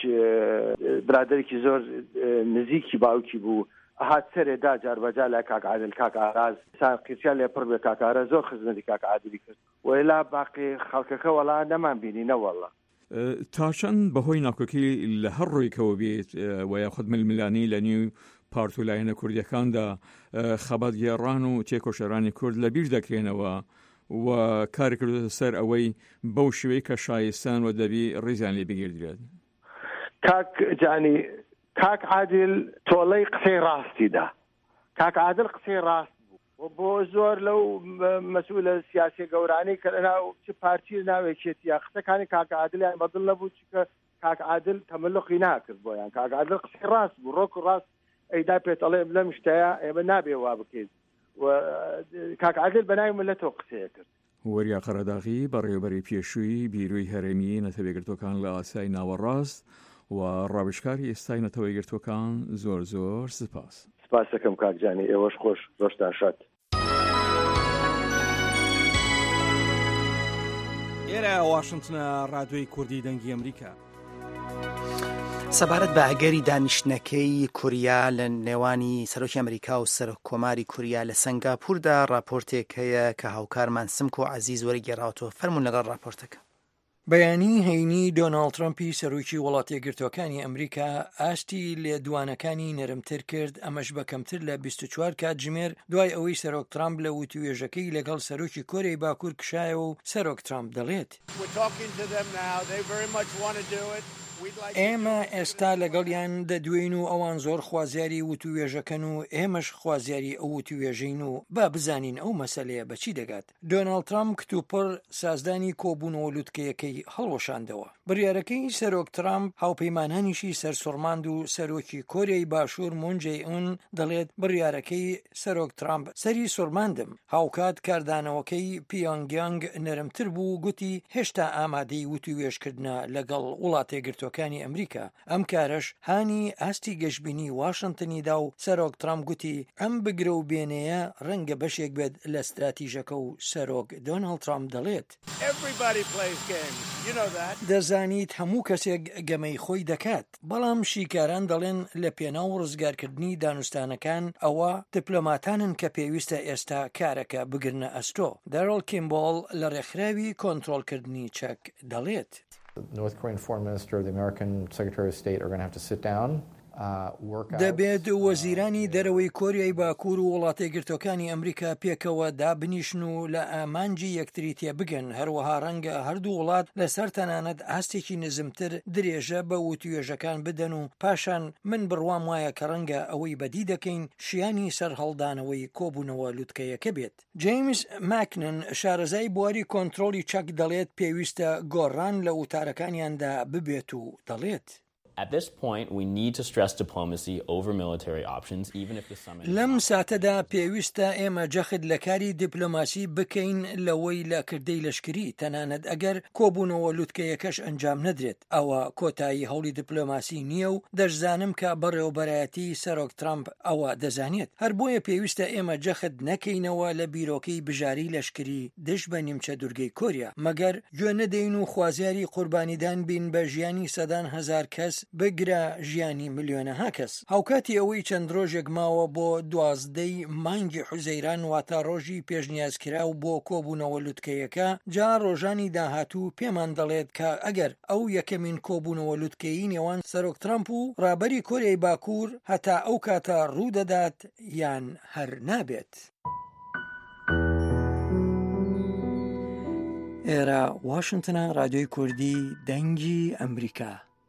برادێکی زۆر نزیکی باوکی بوو، ئەهات سەرێدا جاربەجا لە کاکعادل کاک ئاراز سان قیسیان لێ پڕ بێ کاکارە زۆر خزمەتی کاکعادلی کرد وەلا باقی خەڵکەکە وەڵا نەمان بینینە وەڵا. تا چەند بەهۆی ناکۆکی لە هەر ڕۆیکەوە بێت و یاخود ململانی لە نیو پارت و لایەنە کوردیەکاندا خەبات گێڕان و تێکۆشەرانی کورد لەبیر دەکرێنەوە و کاری کردوتە سەر ئەوەی بەو شوەی کە شایستان و دەبی ڕێزیان لێ بگیردرێت. کاک جانی کاکعادل تۆڵەی قسەی ڕاستیدا، کاکعادل قسەی ڕاست بوو و بۆ زۆر لەو مەسئولە سیاسی گەورانەی کە لەناو چ پارتی ناوێکێتیە قسەکانی کاکعادلیان بەدڵ نەبوو چکە کاکعادل تەمەلقی ناکرد بۆیان. کاکعادل قسەی ڕاست بوو، ڕۆک و ڕاست ئەیدا پێت ئەڵێ لەم شتەیە ئێمە نابێ وا بکەیت و کاکعادل بەناوی ملەتەوە قسەیە کرد. وەریا قەرەداغی بەڕێوەبەری پێشووی بیرۆی هەرێمی نەتەوەیەگرتوەکان لە ئاسای ناوەڕاست و ڕاوێژکاری ئێستای نەتەوەیەگرتوەکان زۆر زۆر سپاس. سپاس دەکەم کاکجانی، ئێوەش خۆش، ڕۆژتان شاد. ئێرە واشنگتنە ڕادیۆی کوردی دەنگی ئەمریکا. سەبارەت بە ئەگەری دانیشتنەکەی کوریا لە نێوانی سەرۆکی ئەمریکا و سەرۆکۆماری کوریا لە سنگاپوردا راپۆرتێک هەیە کە هاوکارمان سمکۆ عەزیز وەرگێڕاوەتەوە. فەرموون لەگەڵ راپۆرتەکە. بەیانی هەینی دۆناڵد ترەمپی سەرۆکی وڵاتە یەکگرتووەکانی ئەمریکا ئاستی لێدوانەکانی نەرمتر کرد، ئەمەش بەکەمتر لە بیست و چوار کاتژمێر دوای ئەوەی سەرۆک ترامپ لە وتوێژەکەی لەگەڵ سەرۆکی کۆرەی باکوور کشایە و سەرۆک ترامپ دەڵێت ئێمە ئێستا لەگەڵیان دەدوێن و ئەوان زۆر خوازیاری وتوێژەکەن و ئێمەش خوازیاری ئەو وتوێژین و با بزانین ئەو مەسەلەیە بەچی دەگات. دۆناڵد ترامپ کتوپڕ سازدانی کۆبوونەوە لوتکەیەکەی هەڵوەشاندەوە. بڕیارەکەی سەرۆک ترامپ هاوپەیمانانیشی سەرسوڕماند و سەرۆکی کۆرەی باشوور مون جێ ئون دەڵێت بڕیارەکەی سەرۆک ترامپ سەری سوڕماندم. هاوکات کاردانەوەکەی پیۆنگیانگ نەرمتر بوو، گوتی هێشتا ئامادەی وتوێژکردنە لەگەڵ وڵاتە یەکگرتووەکانی ئەمریکا. ئەم کارەش هانی ئاستی گەشتبینی واشنگتنیدا و سەرۆک ترامپ گوتی ئەم بگرە و بێنەیە ڕەنگە بەشێک بێت لە استراتیژەکە و سەرۆک دۆناڵد ترامپ دەڵێت دەزانیت هەموو کەسێک گەمەی خۆی دەکات، بەڵام شیکاران دەڵێن لە پێناو ڕزگارکردنی دانوستانەکان ئەوە دیپلۆماتانن کە پێویستە ئێستا کارەکە بگرنە ئەستۆ. دەرڵ کیمبۆڵ لە ڕێکخراوی کۆنتڕۆڵکردنی چەک دەڵێت The North Korean Foreign Minister, the American Secretary of State are going to have to sit down. دەبێت وەزیرانی دەرەوەی کۆریای باکوور و وڵاتە یەکگرتووەکانی ئەمریکا پێکەوە دابنیشن و لە ئامانجی یەکتری تێبگەن. هەروەها ڕەنگە هەردوو وڵات لەسەر تەنانەت ئاستێکی نزمتر درێژە بە وتوێژەکان بدەن و پاشان من بڕوام وایە کە ڕەنگە ئەوەی بەدی دەکەین شیانی سەر هەڵدانەوەی کۆبوونەوە لوتکەیەکە بێت. جیمز ماکنن شارەزای بواری کۆنتڕۆلی چەک دەڵێت پێویستە گۆڕان لە وتارەکانیاندا ببێت و دەڵێت At this point, we need to stress diplomacy over military options, even if the summit... لەم ساتەدا پێویستە ئێمە جەخت لە کاری دیپلۆماسی بکەین لەوەی لە کردەی لەشکری، تەنانەت ئەگەر کۆبوونەوە لوتکەیەکەش ئەنجام نەدرێت. ئەوە کۆتایی هەوڵی دیپلۆماسی نییە و دەشزانم کە بەڕێوەبەرایەتی سەرۆک ترامپ ئەوە دەزانێت. هەر بۆیە پێویستە ئێمە جەخت نەکەینەوە لە بیرۆکەی بژاری لەشکری دش بە نیمچە دوورگەی کۆریا، مەگەر گوێ نەدەین و خوازیاری قوربانیدان بین بە ژیانی سەدان هەزار کەس بگرە ژیانی ملیۆنەها کەس. هاوکاتی ئەوەی چەند ڕۆژێک ماوە بۆ دوازدەی مانگی حوزەیران واتە ڕۆژی پێشنیازکراو بۆ کۆبوونەوە لوتکەیەکە، جا ڕۆژانی داهاتوو پێمان دەڵێت کە ئەگەر ئەو یەکەمین کۆبوونەوە لوتکەیی نێوان سەرۆک ترامپ و ڕابەری کۆریای باکوور هەتا ئەو کاتە ڕوودەدات یان هەر نابێت. ئێرە واشنگتنە، رادیۆی کوردی دەنگی ئەمریکا.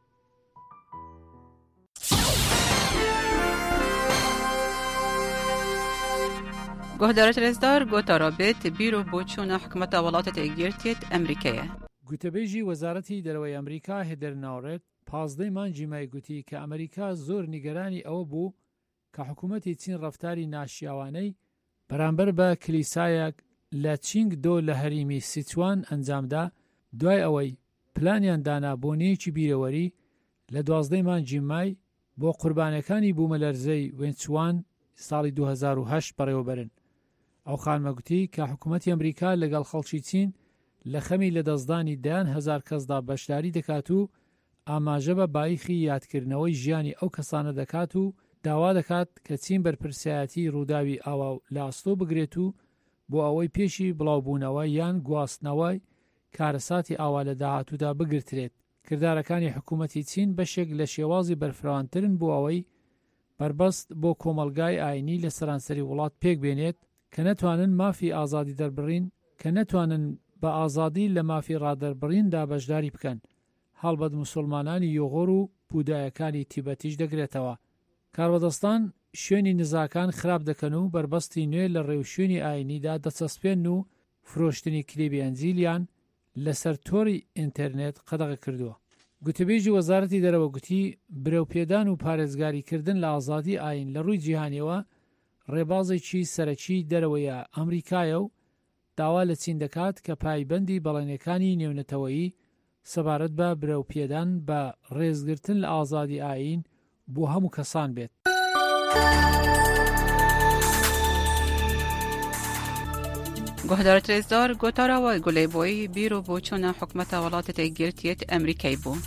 گۆهدارە رێزدار گۆتارا بێت بیرۆ بۆ چوونە حکومەتە وڵاتە یەکگرتوێت ئەمریکایە. گوتەبێژی وەزارەتی دەرەوەی ئەمریکا هێدەر ناوڕێت پازدەی مانگی مای گوتی کە ئەمریکا زۆر نیگەرانی ئەوە بوو کە حکوومەتی چین ڕەفتاری ناشیاوانەی بەرامبەر بە کلیسایەک لە چینگ دۆ لە هەریمی سیچوان ئەنجامدا، دوای ئەوەی پلانیان دانا بۆنیەکی بیرەوەری لە دوازدەی مانگی مای بۆ قوربانەکانی بوومەلەرزەی وێنچوان ساڵی دوو هەزار و هەشت بەڕێوەبەرن. ئەو خانمەگوتی کە حکوومەتی ئەمریکا لەگەڵ خەڵکی چین لە خەمی لەدەستدانی دەیان هەزار کەسدا بەشداری دەکات و ئاماژە بە بایخی یادکردنەوەی ژیانی ئەو کەسانە دەکات و داوا دەکات کە چین بەرپرسایەتی ڕووداوی ئاوا لە ئاستۆ بگرێت و بۆ ئەوەی پێشی بڵاوبوونەوە یان گواستنەوەی کارەساتی ئاوا لە داهاتوودا بگرترێت. کردارەکانی حکوومەتی چین بەشێک لە شێوازی بەرفراوانترن بۆ ئەوەی بربەست بۆ کۆمەلگای ئاینی لە سەرانسەری وڵات پێک بێنێت کە نەتوانن مافی ئازادی دەربڕین کە نەتوانن بە ئازادی لە مافی ڕادەربڕیندا بەشداری بکەن. هەڵبەت موسڵمانانی یۆغۆر و بودایەکانی تیبەتیش دەگرێتەوە. کاربەدەستان شوێنی نزاکان خراپ دەکەن و بربەستی نوێ لە ڕێوشوێنی ئاینیدا دەچەسپێن و فرۆشتنی کلیبی ئەنجیلیان لەسەر تۆری ئینتەرنێت قەدەغە کردووە. گوتەبێژی وەزارەتی دەرەوە گوتی برەوپێدان و پارێزگاریکردن لە ئازادی ئاین لە ڕووی جیهانیەوە ڕێبازێکی سەرەکی دەرەوەیە ئەمریکایە و داوا لە چین دەکات کە پایبەندی بەڵێنەکانی نێونەتەوەیی سەبارەت بە برەوپێدان بە ڕێزگرتن لە ئازادی ئاین بۆ هەموو کەسان بێت. گۆهدارە رێزدار گۆتاراوە گولەیبۆی بیرۆ بۆ چوونە حکومەتە وڵاتە یەکگرتوێت ئەمریکای بوو.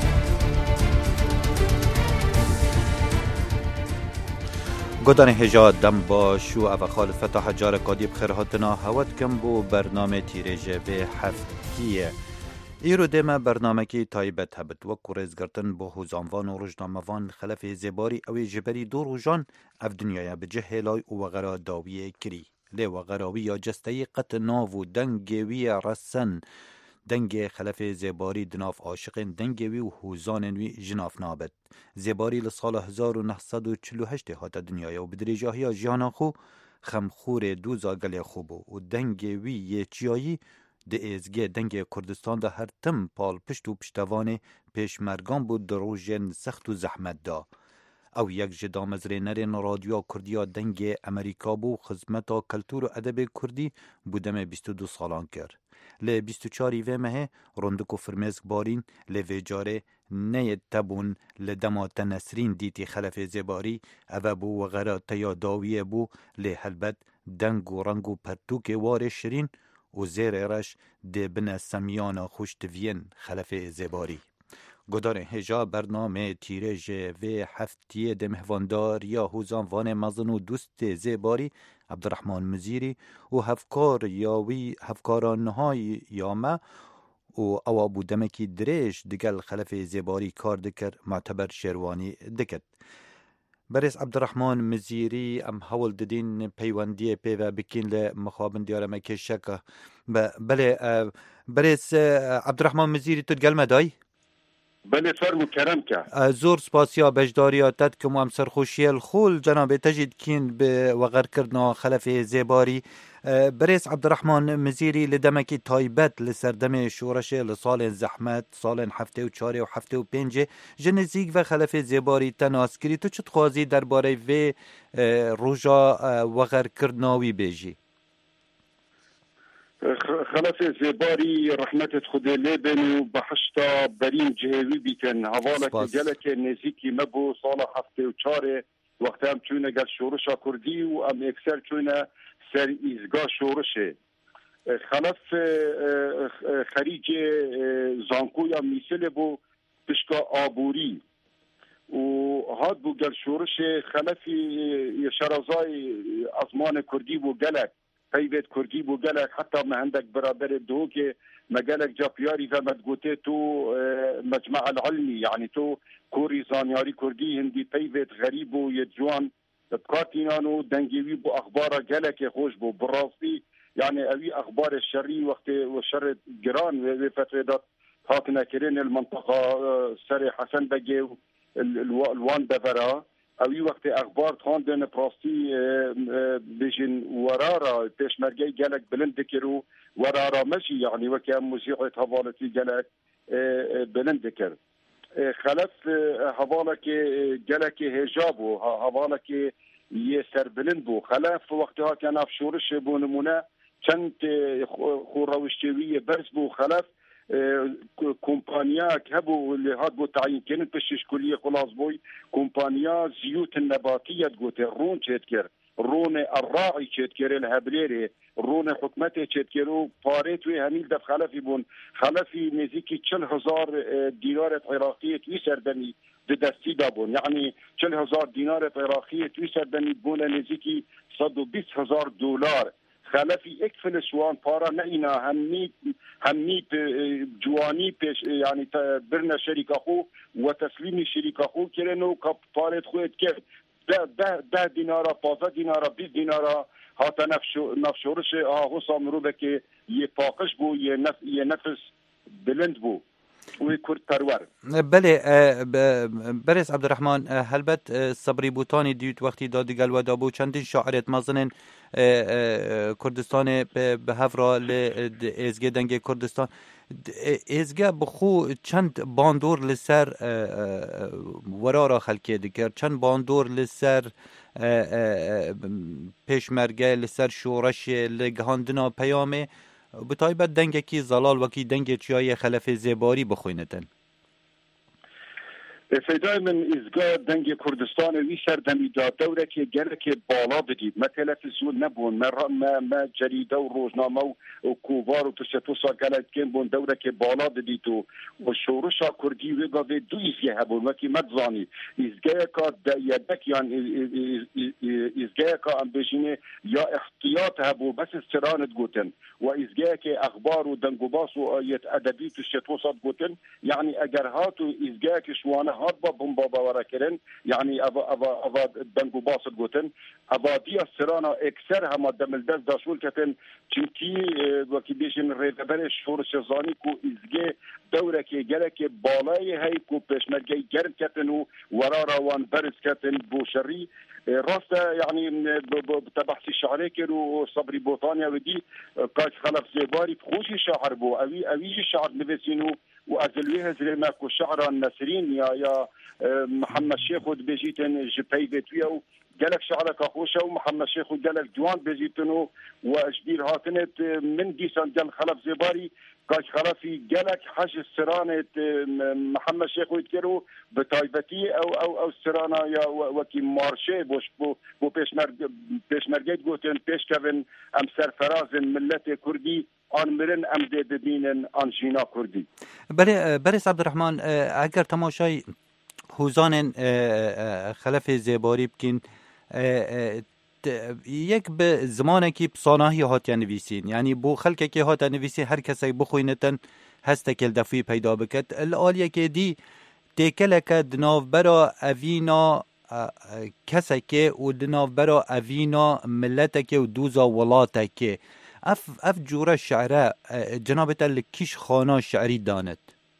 گۆدانی هێژا دەم باش و ئەڤە خالد فەتاح جارە کادی بخێر هاتنا هەوت کەم بۆ بەرنامە تیرێژێڤێ هەفتیە. ئیرۆ دێمە بەرنامەکی تایبەت هەبت وەکو ڕێزگرتن بۆ هۆزانڤان و ڕۆژنامەڤان خەلەفێ زێباری ئەوەی ji berî دو ڕۆژان ev dinyaya bi cih hêlay û wexera dawiyê kirî. Lê wexerawî ya cesteyî qet nav û dengê wî ye resen dengê xelefê zêbarî di nav aşiqên dengê wî û hûzanên wî ji nav nabet. Zêbarî li sala hezar û neh sed û çil û heştê hate dinyaya û bi dirêjahiya jiyana xwe xemxûrê dûza gelê xwe bû û dengê wî yê çiyayî di êzgê dengê Kurdistan de her tim pal pişt û piştevanê pêşmergan bû di rojên sext û zehmet da. Ew yek ji damezrênerên radyoya Kurdiya dengê Amerîka bû xizmeta keltûr û edebê Kurdî bû demê bîst û du salan kir. Lê bîst û çarî vê mehê rondik û firmêsk barîn lê vê carê neyê tebûn li dema te Nesrîn dîtî xelefê zêbarî ev e bû wexera teya dawiyê bû lê helbet deng û reng û pertûkê warê şirîn û zêrê reş dê bine semiyana xweş tiviyên xelefê zêbarî. Godarên hêja bernamê tîrêjê vê heftiyê de mihvandariya hûzanvanê mezin û dûstê zêbarî Ebdirehman Mizîrî û hevkariya wî hevkara nihaya me û ewa bû demekî dirêj digel xelefê zêbarî kar dikir Muteber Şêrwanî dikir. Berêz Ebdirehman Mizîrî em hewl didîn peywendiyê pê ve bikîn lê mixabin diyara me kêşeka. Belê berêz Ebdirehman Mizîrî tu digel me dayî? بله فرمو کرم که زور سپاسیا بجداریا تدکم و هم سرخوشیل خول جناب تجید کین به وغر کردنا خلف زیباری بريس عبد الرحمن مزيري لدمكي تايبت لسردم شورش لسال زحمت سال هفته و چاره و هفته و پنجه جنزيك و خلف زیباری تناسکری تو چت خوازی درباره و روژا وغر کردناوی بیجی خلف زیباری رحمت خود لبن و بحشتا برین جهوی بیتن حوالک جلک نزیکی مبو سال هفته و چاره وقت هم چونه گل شورشا کردی و ام اکثر چونه سر ایزگاه شورشه خلف خریج زانکو یا میسل بو پشکا آبوری وهاد بو قال شورش خلفي يشرزاي أزمان كردي بو قالك بيبت كردي بو قالك حتى ما عندك برادر الدهوكي ما قالك جابياري فما تقوتي تو مجمع العلمي يعني تو كوري زانياري كردي هندي بيبت غريب ويجوان بكارتينانو دنجيوي بو أخبار قالك يخوش بو براسي يعني أبي أخبار الشري وقت وشر جيران وفترة هاتنا كرين المنطقة سري حسن بقي الوان دفرا أبي وقت أخبار تاندن براستي بيجن ورارا بيش مرجي جالك بلند كرو ورارا ماشي يعني وكان موسيقى هوالتي جالك بلند كر خلف هوالك جالك هجابو هوالك يسر بلندو خلف وقتها كان أفشورش بو نمونه چند خوروشتوی برز بو خلف كومبانيا كهبو اللي هاد بو تعيين كانت بشش كلية خلاص بوي كومبانيا زيوت النباتية تقول الرون تشتكر رون الراعي تشتكر الهبليري رون حكمته تشتكرو باريتوي هميل دف خلفي بون خلفي نزيكي تشل هزار دينار عراقية تويسر دني بدستي دابون يعني تشل هزار دينار عراقية تويسر دني بون نزيكي صدو بيس هزار دولار خلفي اكفل سوان بارا نئنا هميت هميت جواني بيش يعني برنا شركة خو وتسليم شركة خو كرنو كبارت خويت كر ده ده ده دينارا بازا دينارا بيس دينارا هاتا نفشو نفشورش آهو سامرو بكي يفاقش بو ينفس بلند بو ويكورد پرور. بله برس عبدالرحمن هلبت صبری بوتانی دیوت وقتی دادی گلو دابو چندین شاعرت مازنن کردستان به هفرا ازگه دنگ کردستان ازگه بخو چند باندور لسر ورارا خلکه دکر چند باندور لسر پیشمرگه لسر شورش لگهاندنا پیامه بتایبت دنگه کی زلال وکی دنگه چیای خلف زیباری بخوینتن فیدای من ازگاه دنگ کردستان وی سردمی دا دوره که گره که بالا بدید ما تلفزیون نبون ما, ما, ما جریده و روزنامه و کووار و تشتو سا گلت کن بون دوره که بالا بدید و, و شورشا کردی وی گاوه دو ایزگه هبون وکی مدزانی ازگاه که یدک یان ازگاه که ام بجینه یا احتیاط هبو بس استرانت گوتن و ازگاه که اخبار و دنگوباس و آیت ادبی تشتو سا گوتن یعنی اگر هاتو ازگاه که شوانه هاد با بمبا باورا کرن يعني ابا ابا ابا دنگو باصل گوتن ابا دي السرانا اكثر هم دمل دز داشول كتن چونكي وكي بيشن ريبر شور شزاني كو ازگه دوره كي گرك بالای هي كو پشمرگي گرد كتن ورا روان برز كتن بوشري راسته يعني بتبحث شعري كرو صبري بوطانيا ودي كاش خلف زيباري خوشي شعر بو اوي اوي شعر نفسينو وأزلوها زي ما كو شعر النسرين يا يا محمد شيخ ودبيجيتن جبهي بيتويا قالك شعرك أخوشة ومحمد شيخ قالك جوان بيجيتنو وأجبير هاتنت من ديسان قال خلف زباري كاش خلفي قالك حاج السرانة محمد شيخ ويتكرو بتايبتي أو أو أو السرانة يا وكي مارشي بوش بو بو بيشمر بيشمرجيت قوتن بيشكفن أم سرفرازن ملة كردي آن مرن ام ده ببینن آن جینا کردی. بله برس عبدالرحمن اگر تماشای حوزان خلف زیباری بکن یک به زمانه که بسانهی هات نویسین یعنی بو خلقه که هات نویسی هر کسی بخوینتن هسته که دفعی پیدا بکد الالیه که دی تکله که دناو برا اوینا کسی که و دناو برا اوینا ملت که و دوزا ولات که اف اف جوره شعره جنابت لکیش خانه شعری داند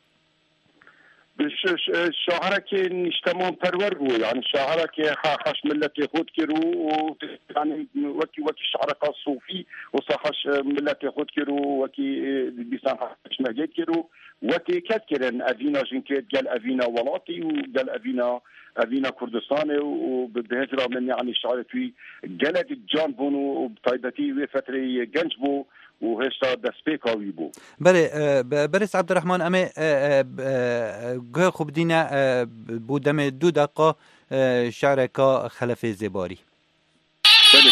شاعره که نشتمان پرور بو يعني شاعره که خاش ملت خود کرو يعني وكي وكي شعره صوفي وصحش ملت خود کرو وكي بيسان خاش مجد کرو وكي كذكرن افينا جنكيت قال افينا ولاتي وقال افينا افينا كردستان وبهجره من يعني شعرتي قالت جان بونو بطيبتي فتره جنج بو وهشتا دسپیکاوی بو. بله برس عبدالرحمن اما گه خوب دینه بودم دو دقیقه شعرکا خلف زباری. بله.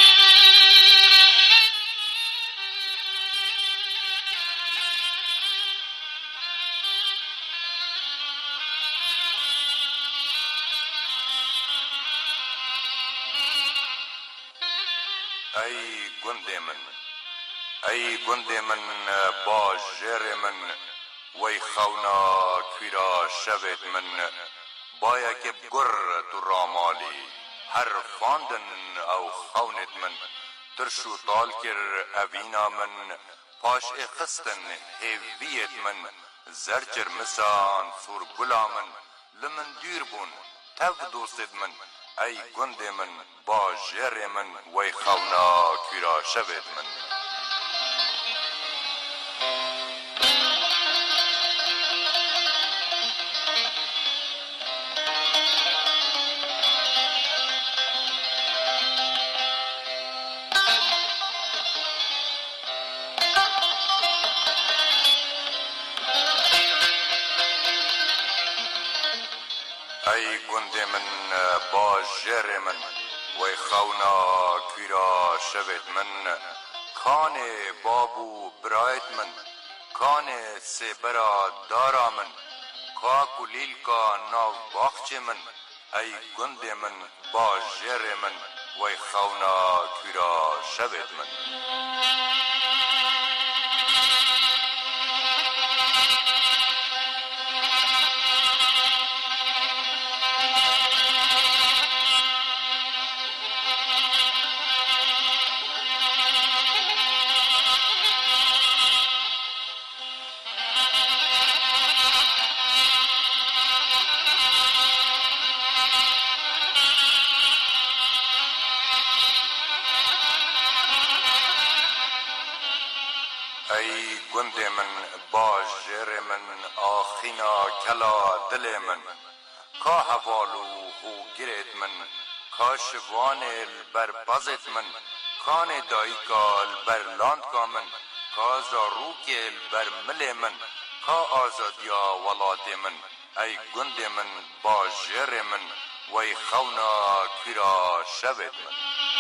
ای گند من ای گند من با جر من وی خونا کویرا شوید من بایا که گر تو رامالی هر فاندن او خونت من ترشو طال کر اوینا من پاش اخستن هیویت من زرچر مسان سور گلا من لمن دیر بون تف دوستت من ای گند من با جر من وی خونا کویرا شوید من ای گند من با جر من وی خونا کویرا شوید من کان بابو برایت من کان سبرا دارا من کاکو لیل کا ناو باخچ من ای گند من با جر من وی خونا کویرا شوید من ای گند من با جر من آخینا کلا دل من کا حوالو هو گرت من کا شوان بر پازت من کان دایکال بر لاند کا من کا زاروک بر مل من کا آزادیا ولات من ای گند من با جر من وی خونا کویرا شوید من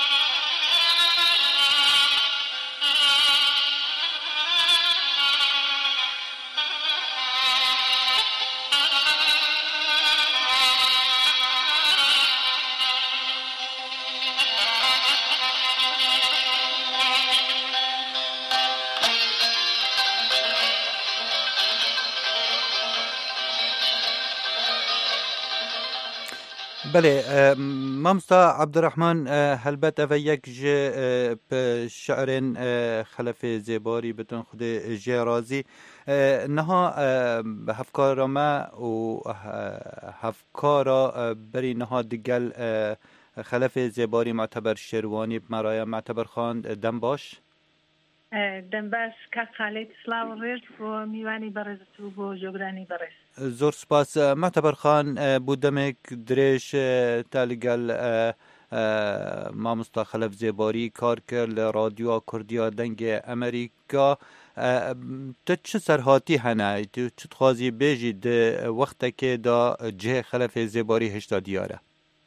بله مامستا عبدالرحمن هلبت اوه یک جه شعرین خلف زیباری بتون خود جه رازی نها هفکارا ما و هفکارا بری نها دگل خلف زیباری معتبر شروانی مرایا معتبر خان دم باش دم باش که خالیت سلاو ریرد و میوانی برزت و بو جگرانی برز زور سپاس معتبر خان بودمک درش تالگل مامستا خلف زیباری کار کرد رادیو کردیا دنگ امریکا تو چه سرهاتی هنه تو چه تخوازی بیجی ده وقتا که دا جه خلف زیباری هشتا دیاره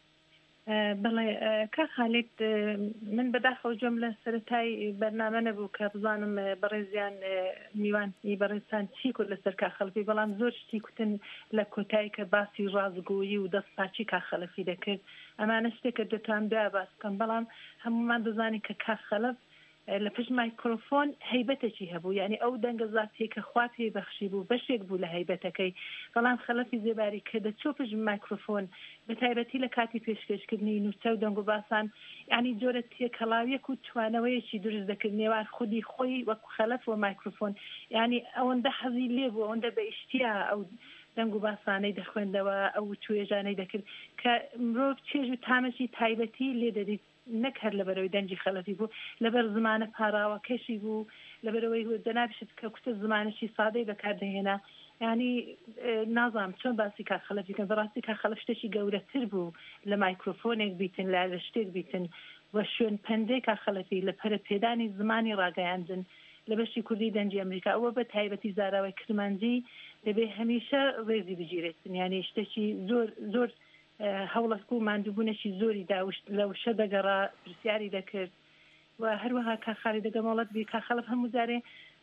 بله که خالد من بداخل جمله سرتای برنامه نبود که بزنم برزیان میوان ای برزیان چی کل سر که خلفی بلام زور چی کتن لکوتای که باسی رازگویی و دست پاچی که خلفی دکرد اما نشته که دتوان بیا باس کن بلام همون من دزانی که که خلف لپش میکروفون هیبته چی هبو یعنی او دنگ ذاتی که خواتی بخشی بو بشیک بو لهیبته کی بلام خلفی زیباری که ده چوپش میکروفون به تایبتی لکاتی پیشکش کردنی نوچه و دنگو باسان یعنی جورتی کلاویه کو توانوی چی درست دکردنی و خودی خوی و خلف و میکروفون یعنی اونده حزی لیبو اونده به اشتیا او دنگو باسانی دخونده و او توی جانی دکرد که مروف چیجو تامشی تایبتی لیده نکهر لبروی دنجی خلفی بو لبر زمان پارا و کشی بو لبروی دنابشت که کت زمانشی ساده بکرده هنا یعنی نظام چون باسی که خلفی کن براستی که خلفتشی گوره تر بو لمیکروفونک بیتن لالشتک بیتن و شون پنده که خلفی لپر پیدانی زمانی راگیاندن لبشی کردی دنجی امریکا او به تایبتی زاراوی کرمانجی لبه همیشه ریزی بجیرستن یعنی اشتشی زور زور هەوڵەت و ماندووبوونێکی زۆری داوشت لەو شە دەگەڕا پرسیاری دەکرد و هەروەها کاخالی دەگەمەڵەت بی کاخەڵف هەموو جارێ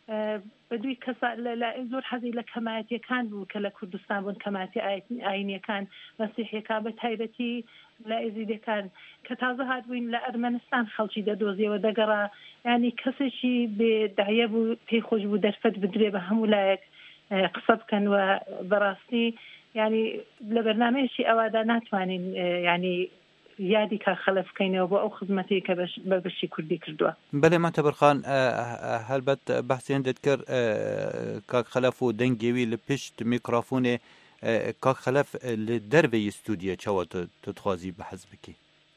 بەدوی کەسا زۆر حەزی لە کەمایەتیەکان بوو کە لە کوردستان بوون کەمایەتی ئاینیەکان مەسیحیەکان بە تایبەتی لە ئێزیدەکان کە تازە هاتبووین لە ئەرمەنستان خەڵکی دەدۆزیەوە دەگەڕا ینی کەسێکی بێداهیە بوو پێی خۆش بوو دەرفەت بدرێ بە هەموو لایەک قسە بکەن و بەڕاستی ینی لە بەرنامەیەکی ئەوادا ناتوانین ینی یادی کا خەلەف بکەینەوە بۆ ئەو خزمەتی کە بە بەشی کوردی کردووە. بەڵێ ماتەبەرخان هەلبەت بەحسیان دەکرد کاک خەلەف و دەنگێوی لە پشت میکرۆفۆنێ کاک خەلەف لە دەربەی ستودیە چاوە تتخوازی بەحەز بکەی؟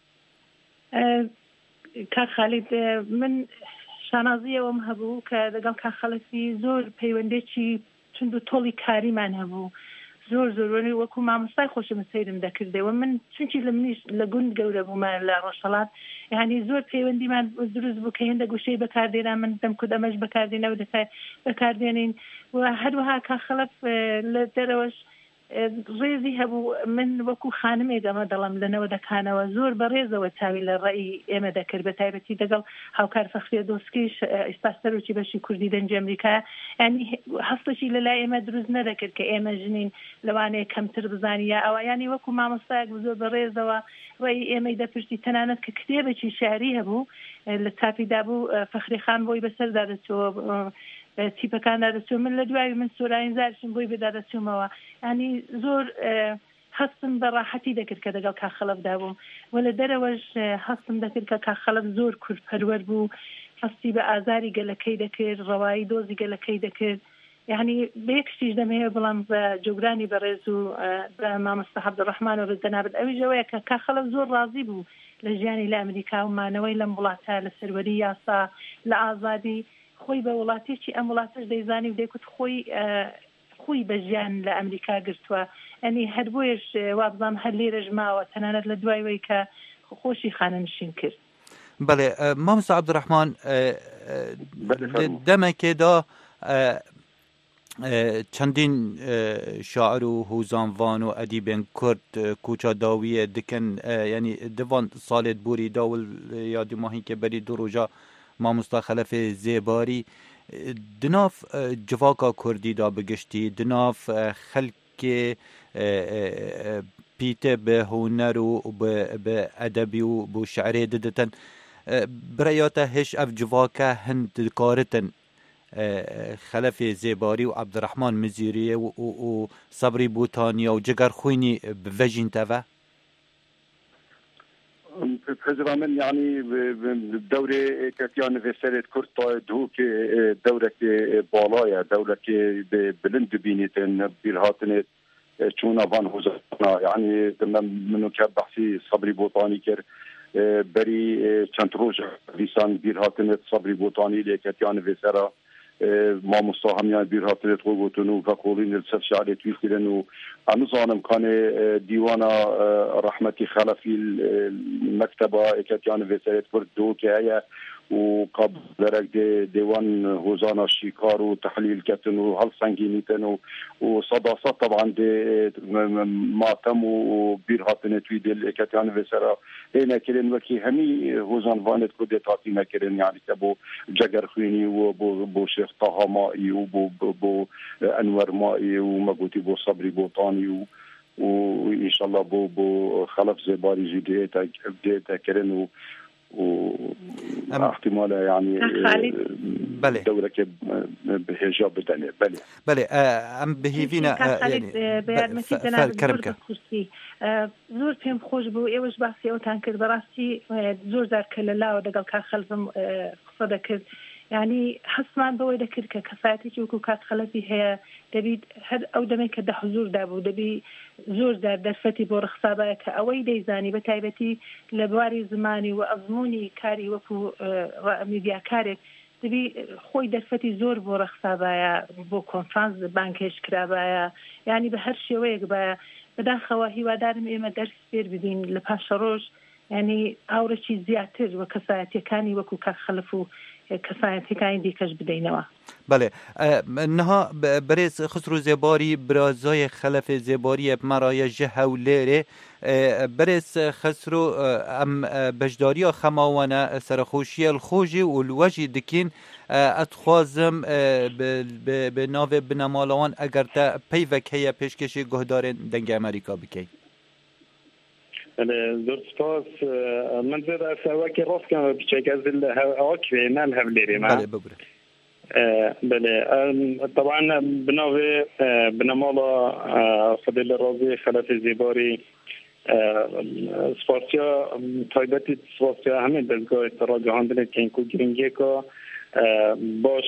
کاک خالید من شانازیەوەم هەبوو کە لەگەڵ کاک خەلەفی زۆر پەیوەندێکی چند و تۆڵی کاریمان هەبوو زۆر زۆرۆنی وەکو مامۆستای خۆشم سەیرم دەکردەوە من چونکی لە منیش لە گوند گەورە بوومە لە ڕۆژهەڵات یعنی زۆر پەیوەندیمان دروست بوو کە هێندە گوشەی بەکاردێنان من دەمکو دەمەش بەکاردێنەوە دەکای بەکاردێنین و هەروەها کاک خەلەف لە دەرەوەش ڕێزی هەبوو من وەکو خانم ئێگەمە دەڵم لەنەوە دەکانەوە زۆر بەڕێزەوە چاوی لە ڕێی ئێمە دەکرد بە تایبەتی دەگەڵ هاوکار فەخریە دۆسکیش ئێستا سەرۆکی بەشی کوردی دەنگی ئەمریکا ینی هەستێکی لەلای ئێمە دروست نەدەکرد کە ئێمە ژنین لەوانەیە کەمتر بزانین یا ئەوە ینی وەکو مامۆستایەک زۆر بەڕێزەوە ڕێی ئێمەی دەپرسی تەنانەت کە کتێبێکی شاری هەبوو لە چاپیدا بوو فەخری خان بۆی بەسەردا دەچەوە تیپەکاندا دەچوو من لە دوای من سۆراین زارشم بۆی بێدا دەچوومەوە ینی زۆر هەستم بە ڕاحەتی دەکرد کە دەگەڵ کاک خەلەفدا بووم و لە دەرەوەش هەستم دەکرد کە کاک خەلەف زۆر کورتپەروەر بوو هەستی بە ئازاری گەلەکەی دەکرد ڕەوایی دۆزی گەلەکەی دەکرد یعنی بەیەکشتیش دەمەوێت بەڵام بە جۆگرانی بەڕێز و بە مامۆستا عەبدوڕەحمان و بەجەنابەت ئەویشەوەیە کە کاک خەلەف زۆر ڕازی بوو لە ژیانی لە ئەمریکا و مانەوەی لەم وڵاتە لە سەروەری یاسا لە ئازادی خۆی بە وڵاتێکی ئەم وڵاتش دەیزانی و دەیکوت خۆی خۆی بە ژیان لە ئەمریکا گرتووە ئەنی هەر بۆیش وابزانام هەر لێرەش ماوە تەنانەت لە دوایەوەی کە خۆشی خانەنشین کرد. بەڵێ مامۆستا عەبدوڕەحمان دەمێکێدا چەندین شاعر و هوزانوان و ئەدیبên کورد کوچە داویە دکن ینی دوان ساڵێت بوری داول یا دو ماهی کە بەری دوو ڕۆژە مامۆستا خەلەف زێباری دناف civaka Kurdî da bigiştî dinav xelkê pîte bi huner û bi edebî û bi şeirê diditin biraya te hêj ev civaka hin dikaritin Xelefê Zêbarî û Ebdirehman Mizîriyê û Sebrî Bûtaniya û Cigerxwînî bivejîn teve بحزر من يعني بدورة كتيان في سنة كرتا دوك دورة بالايا دورة بلند بينيتن بالهاتن چونا فان هوزانا يعني منو كبحثي صبري بوطاني كر بري چنتروج لسان بالهاتن صبري بوطاني لكتيان في سرا ما مستحمیان بیرهاتن تقوتونو و قولین السف شعری تویترن و انوزانم کان دیوانا رحمتی خلفی المکتبه اکتیان وسایت کرد دو که هیا و قبل درک دیوان هوزانا شیکار و تحلیل کتن و هل سنگینیتن و صداصت طبعا دی ماتم و بیرهاتن تویدل اکتیان وسرا اینا کرن وکی همی هوزان وانت کد تاتی نکرن یعنی که بو جگرخوینی و بو بو شیخ طه مایی و بو بو انور مایی و مگوتی بو صبری بوطانی و و ان شاء الله بو بو خلف زباری جدی تا کرن و و احتمال يعني بله دورة بهجاب بدني بله بله ام بهيفينا يعني كرمك زور پێم خۆش بوو ئێوەش باسی ئەوتان کرد بەڕاستی زۆر جار کە لەلاوە دەگەڵ کاک خەلفم قسە دەکرد یعنی حەسمان بەوەی دەکرد کە کەفایەتێکی وەکو کاک خەلەفی هەیە دەبیت هەر ئەو دەمێک کە دەحزووردا بوو دەبی زۆر جار دەرفەتی بۆ ڕخسابایە کە ئەوەی دەیزانی بە تایبەتی لە بواری زمانی و ئەزمموی کاری وەکو میدیاکارێک دەبی خۆی دەرفەتی زۆر بۆ ڕخسابایە بۆ کۆنفرانس بانکێش کرابایە یعنی بە هەر شێوەیەک بە بەداخەوە هیوادارم ئێمە دەرس فێر ببین لە پاشە ڕۆژ ینی ئاورەکی زیاتر وە کەسایەتیەکانی وەکو کاک خەلەف و کەسایەتیەکانی دیکەش بدەینەوە. بله نها برز خسرو زباری برازای خلف زباری مرای جه هولره برس خسرو ام بجداریا خماوانه سرخوشی الخوجی و الوجی دکین اتخوازم به ناو بنمالوان اگر تا پیوک هیا پیشکشی گهدار دنگ امریکا بکی. زور سپاس. من زد از اواکی راست کنم بچه که از اواکی نال هفلیری ما. بله ببره. بله طبعا بناوی بنمالا خدل رازی خلف زیباری سپاسیا تایبتی سپاسیا همین دزگاه اتراج هندل کنکو گرینگی که باش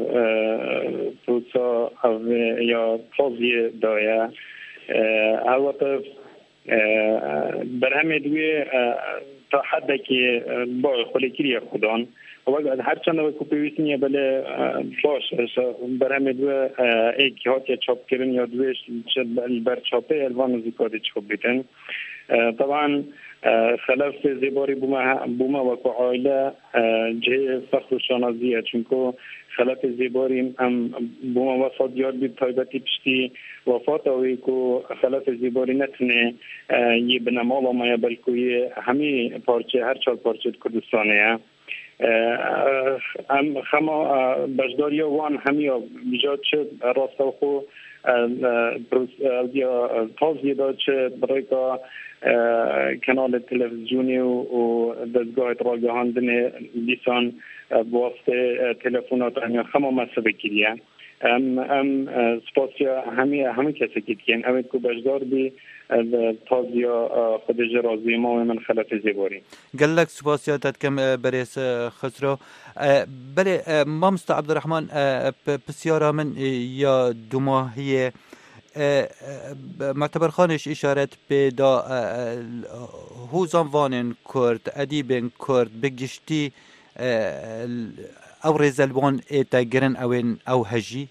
پروسا یا فازی دایا البته برهمه دوی تا حد که با خلیکیری خودان و هر چند وقت کوپیویسنیه بله باش برهمه دوی ایک هات یا چاپ کردن یا دویش بر چاپه الوان زیکاری چاپ بیتن طبعا خلاف زیباری بوما بوما و کو عائله جه فخر و شانازیه چونکو خلاف زیباری هم بوما وفات یاد بید تایبتی پشتی وفات اوی کو خلاف زیباری نتنه یه بنمال و مایه بلکوی همی پارچه هر چال پارچه کردستانه هم خما بجداری وان همی بیجاد چه راستا خو تازیه داد چه برای که کانال تلویزیونی و دستگاه راگهاندن دیسان بواسطه تلفنات همه خما مسئله کریه ام ام سپاسیا همه همه کسی که کن همه کو بجدار بی تازیا خود جرازی ما و من خلف زیباری قالك سپاسیا تدکم بریس خسرو بله مامست عبدالرحمن بسیارا من یا دو ماهیه معتبر خانش اشارت به دا هوزانوان کرد ادیبن کرد بگشتی او رزلوان ایتا گرن اوین او هجی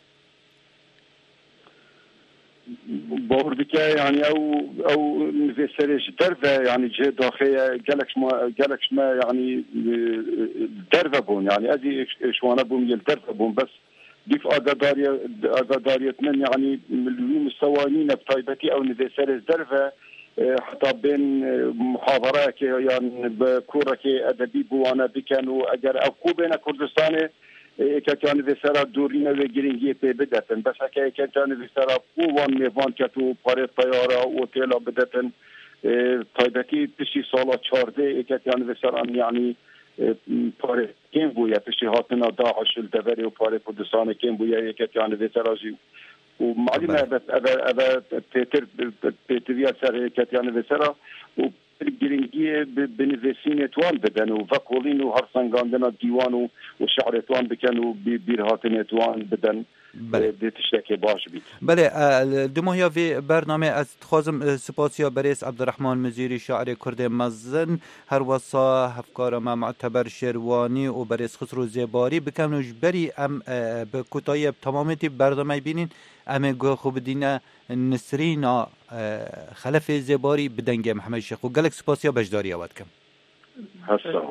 باوردكه يعني او او نفسرش دربه يعني جه داخل جالكش ما جالكش ما يعني دربه بون يعني ادي شوانا بون يل دربه بون بس ديف اغاداريا اغاداريا من يعني مليون مستوانين بطيبتي او نفسرش دربه حتى بين محاضره كي يعني بكوره كي ادبي بوانا بكانوا اجر او بين كردستان كان بسرعة دورينا وجرينجي في بدتن بس هكذا كان بسرعة قوان ميفان كتو بارد طيارة وتيلا بدتن طيبتي بشي صالة شارده كان بسرعة يعني بارد كين بويا بشي هاتنا داعش الدبري وبارد كردستان كين بويا كان بسرعة جي ومعلومة أبا أبا أبا بيتر بيتريا سر كان بسرعة گرینگی بنویسین توان بدن و وکولین و هرسنگاندن دیوان و شعر توان بکن و بیرهاتن توان بدن به تشتکی باش بید. بله دو ماهیا وی برنامه از خوازم سپاسیا بریس عبدالرحمن مزیری شاعر کرد مزن هر وصا هفکار ما معتبر شروانی و بریس خسرو زیباری بکنوش بری ام به کتایی تمامیتی برنامه بینین ام گو خوب دینه نسرینا خلف زیباری بدنگ محمد شیخ و گلک سپاسیا بجداری آواد کم هستا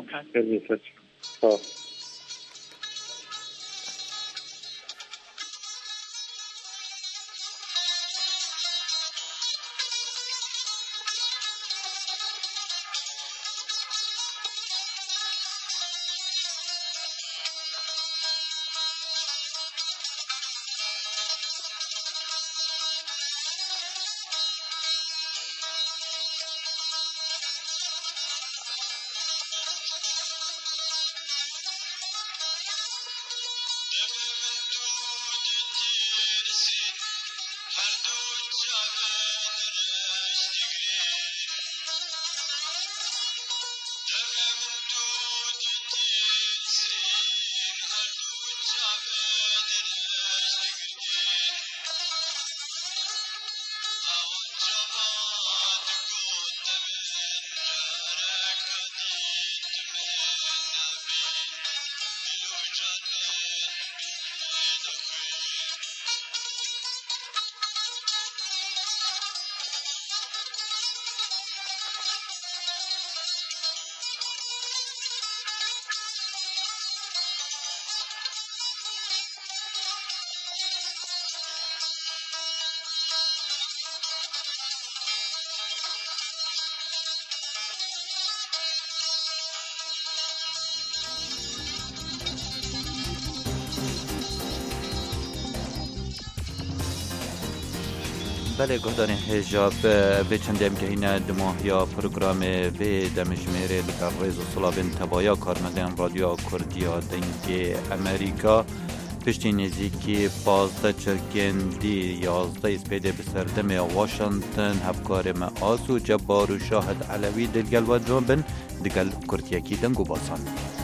بله گهدان هجاب به چندیم که این دماهیا پروگرام به دمجمیره لکر ریز و صلابین تبایا کارمندان رادیو کردیا دنگ امریکا پشتی نزیکی پازده چرکندی یازده اسپیده بسردم واشنطن هفکار معاص و جبار و شاهد علوی دلگل و جنبن دگل کردیاکی دنگو باسان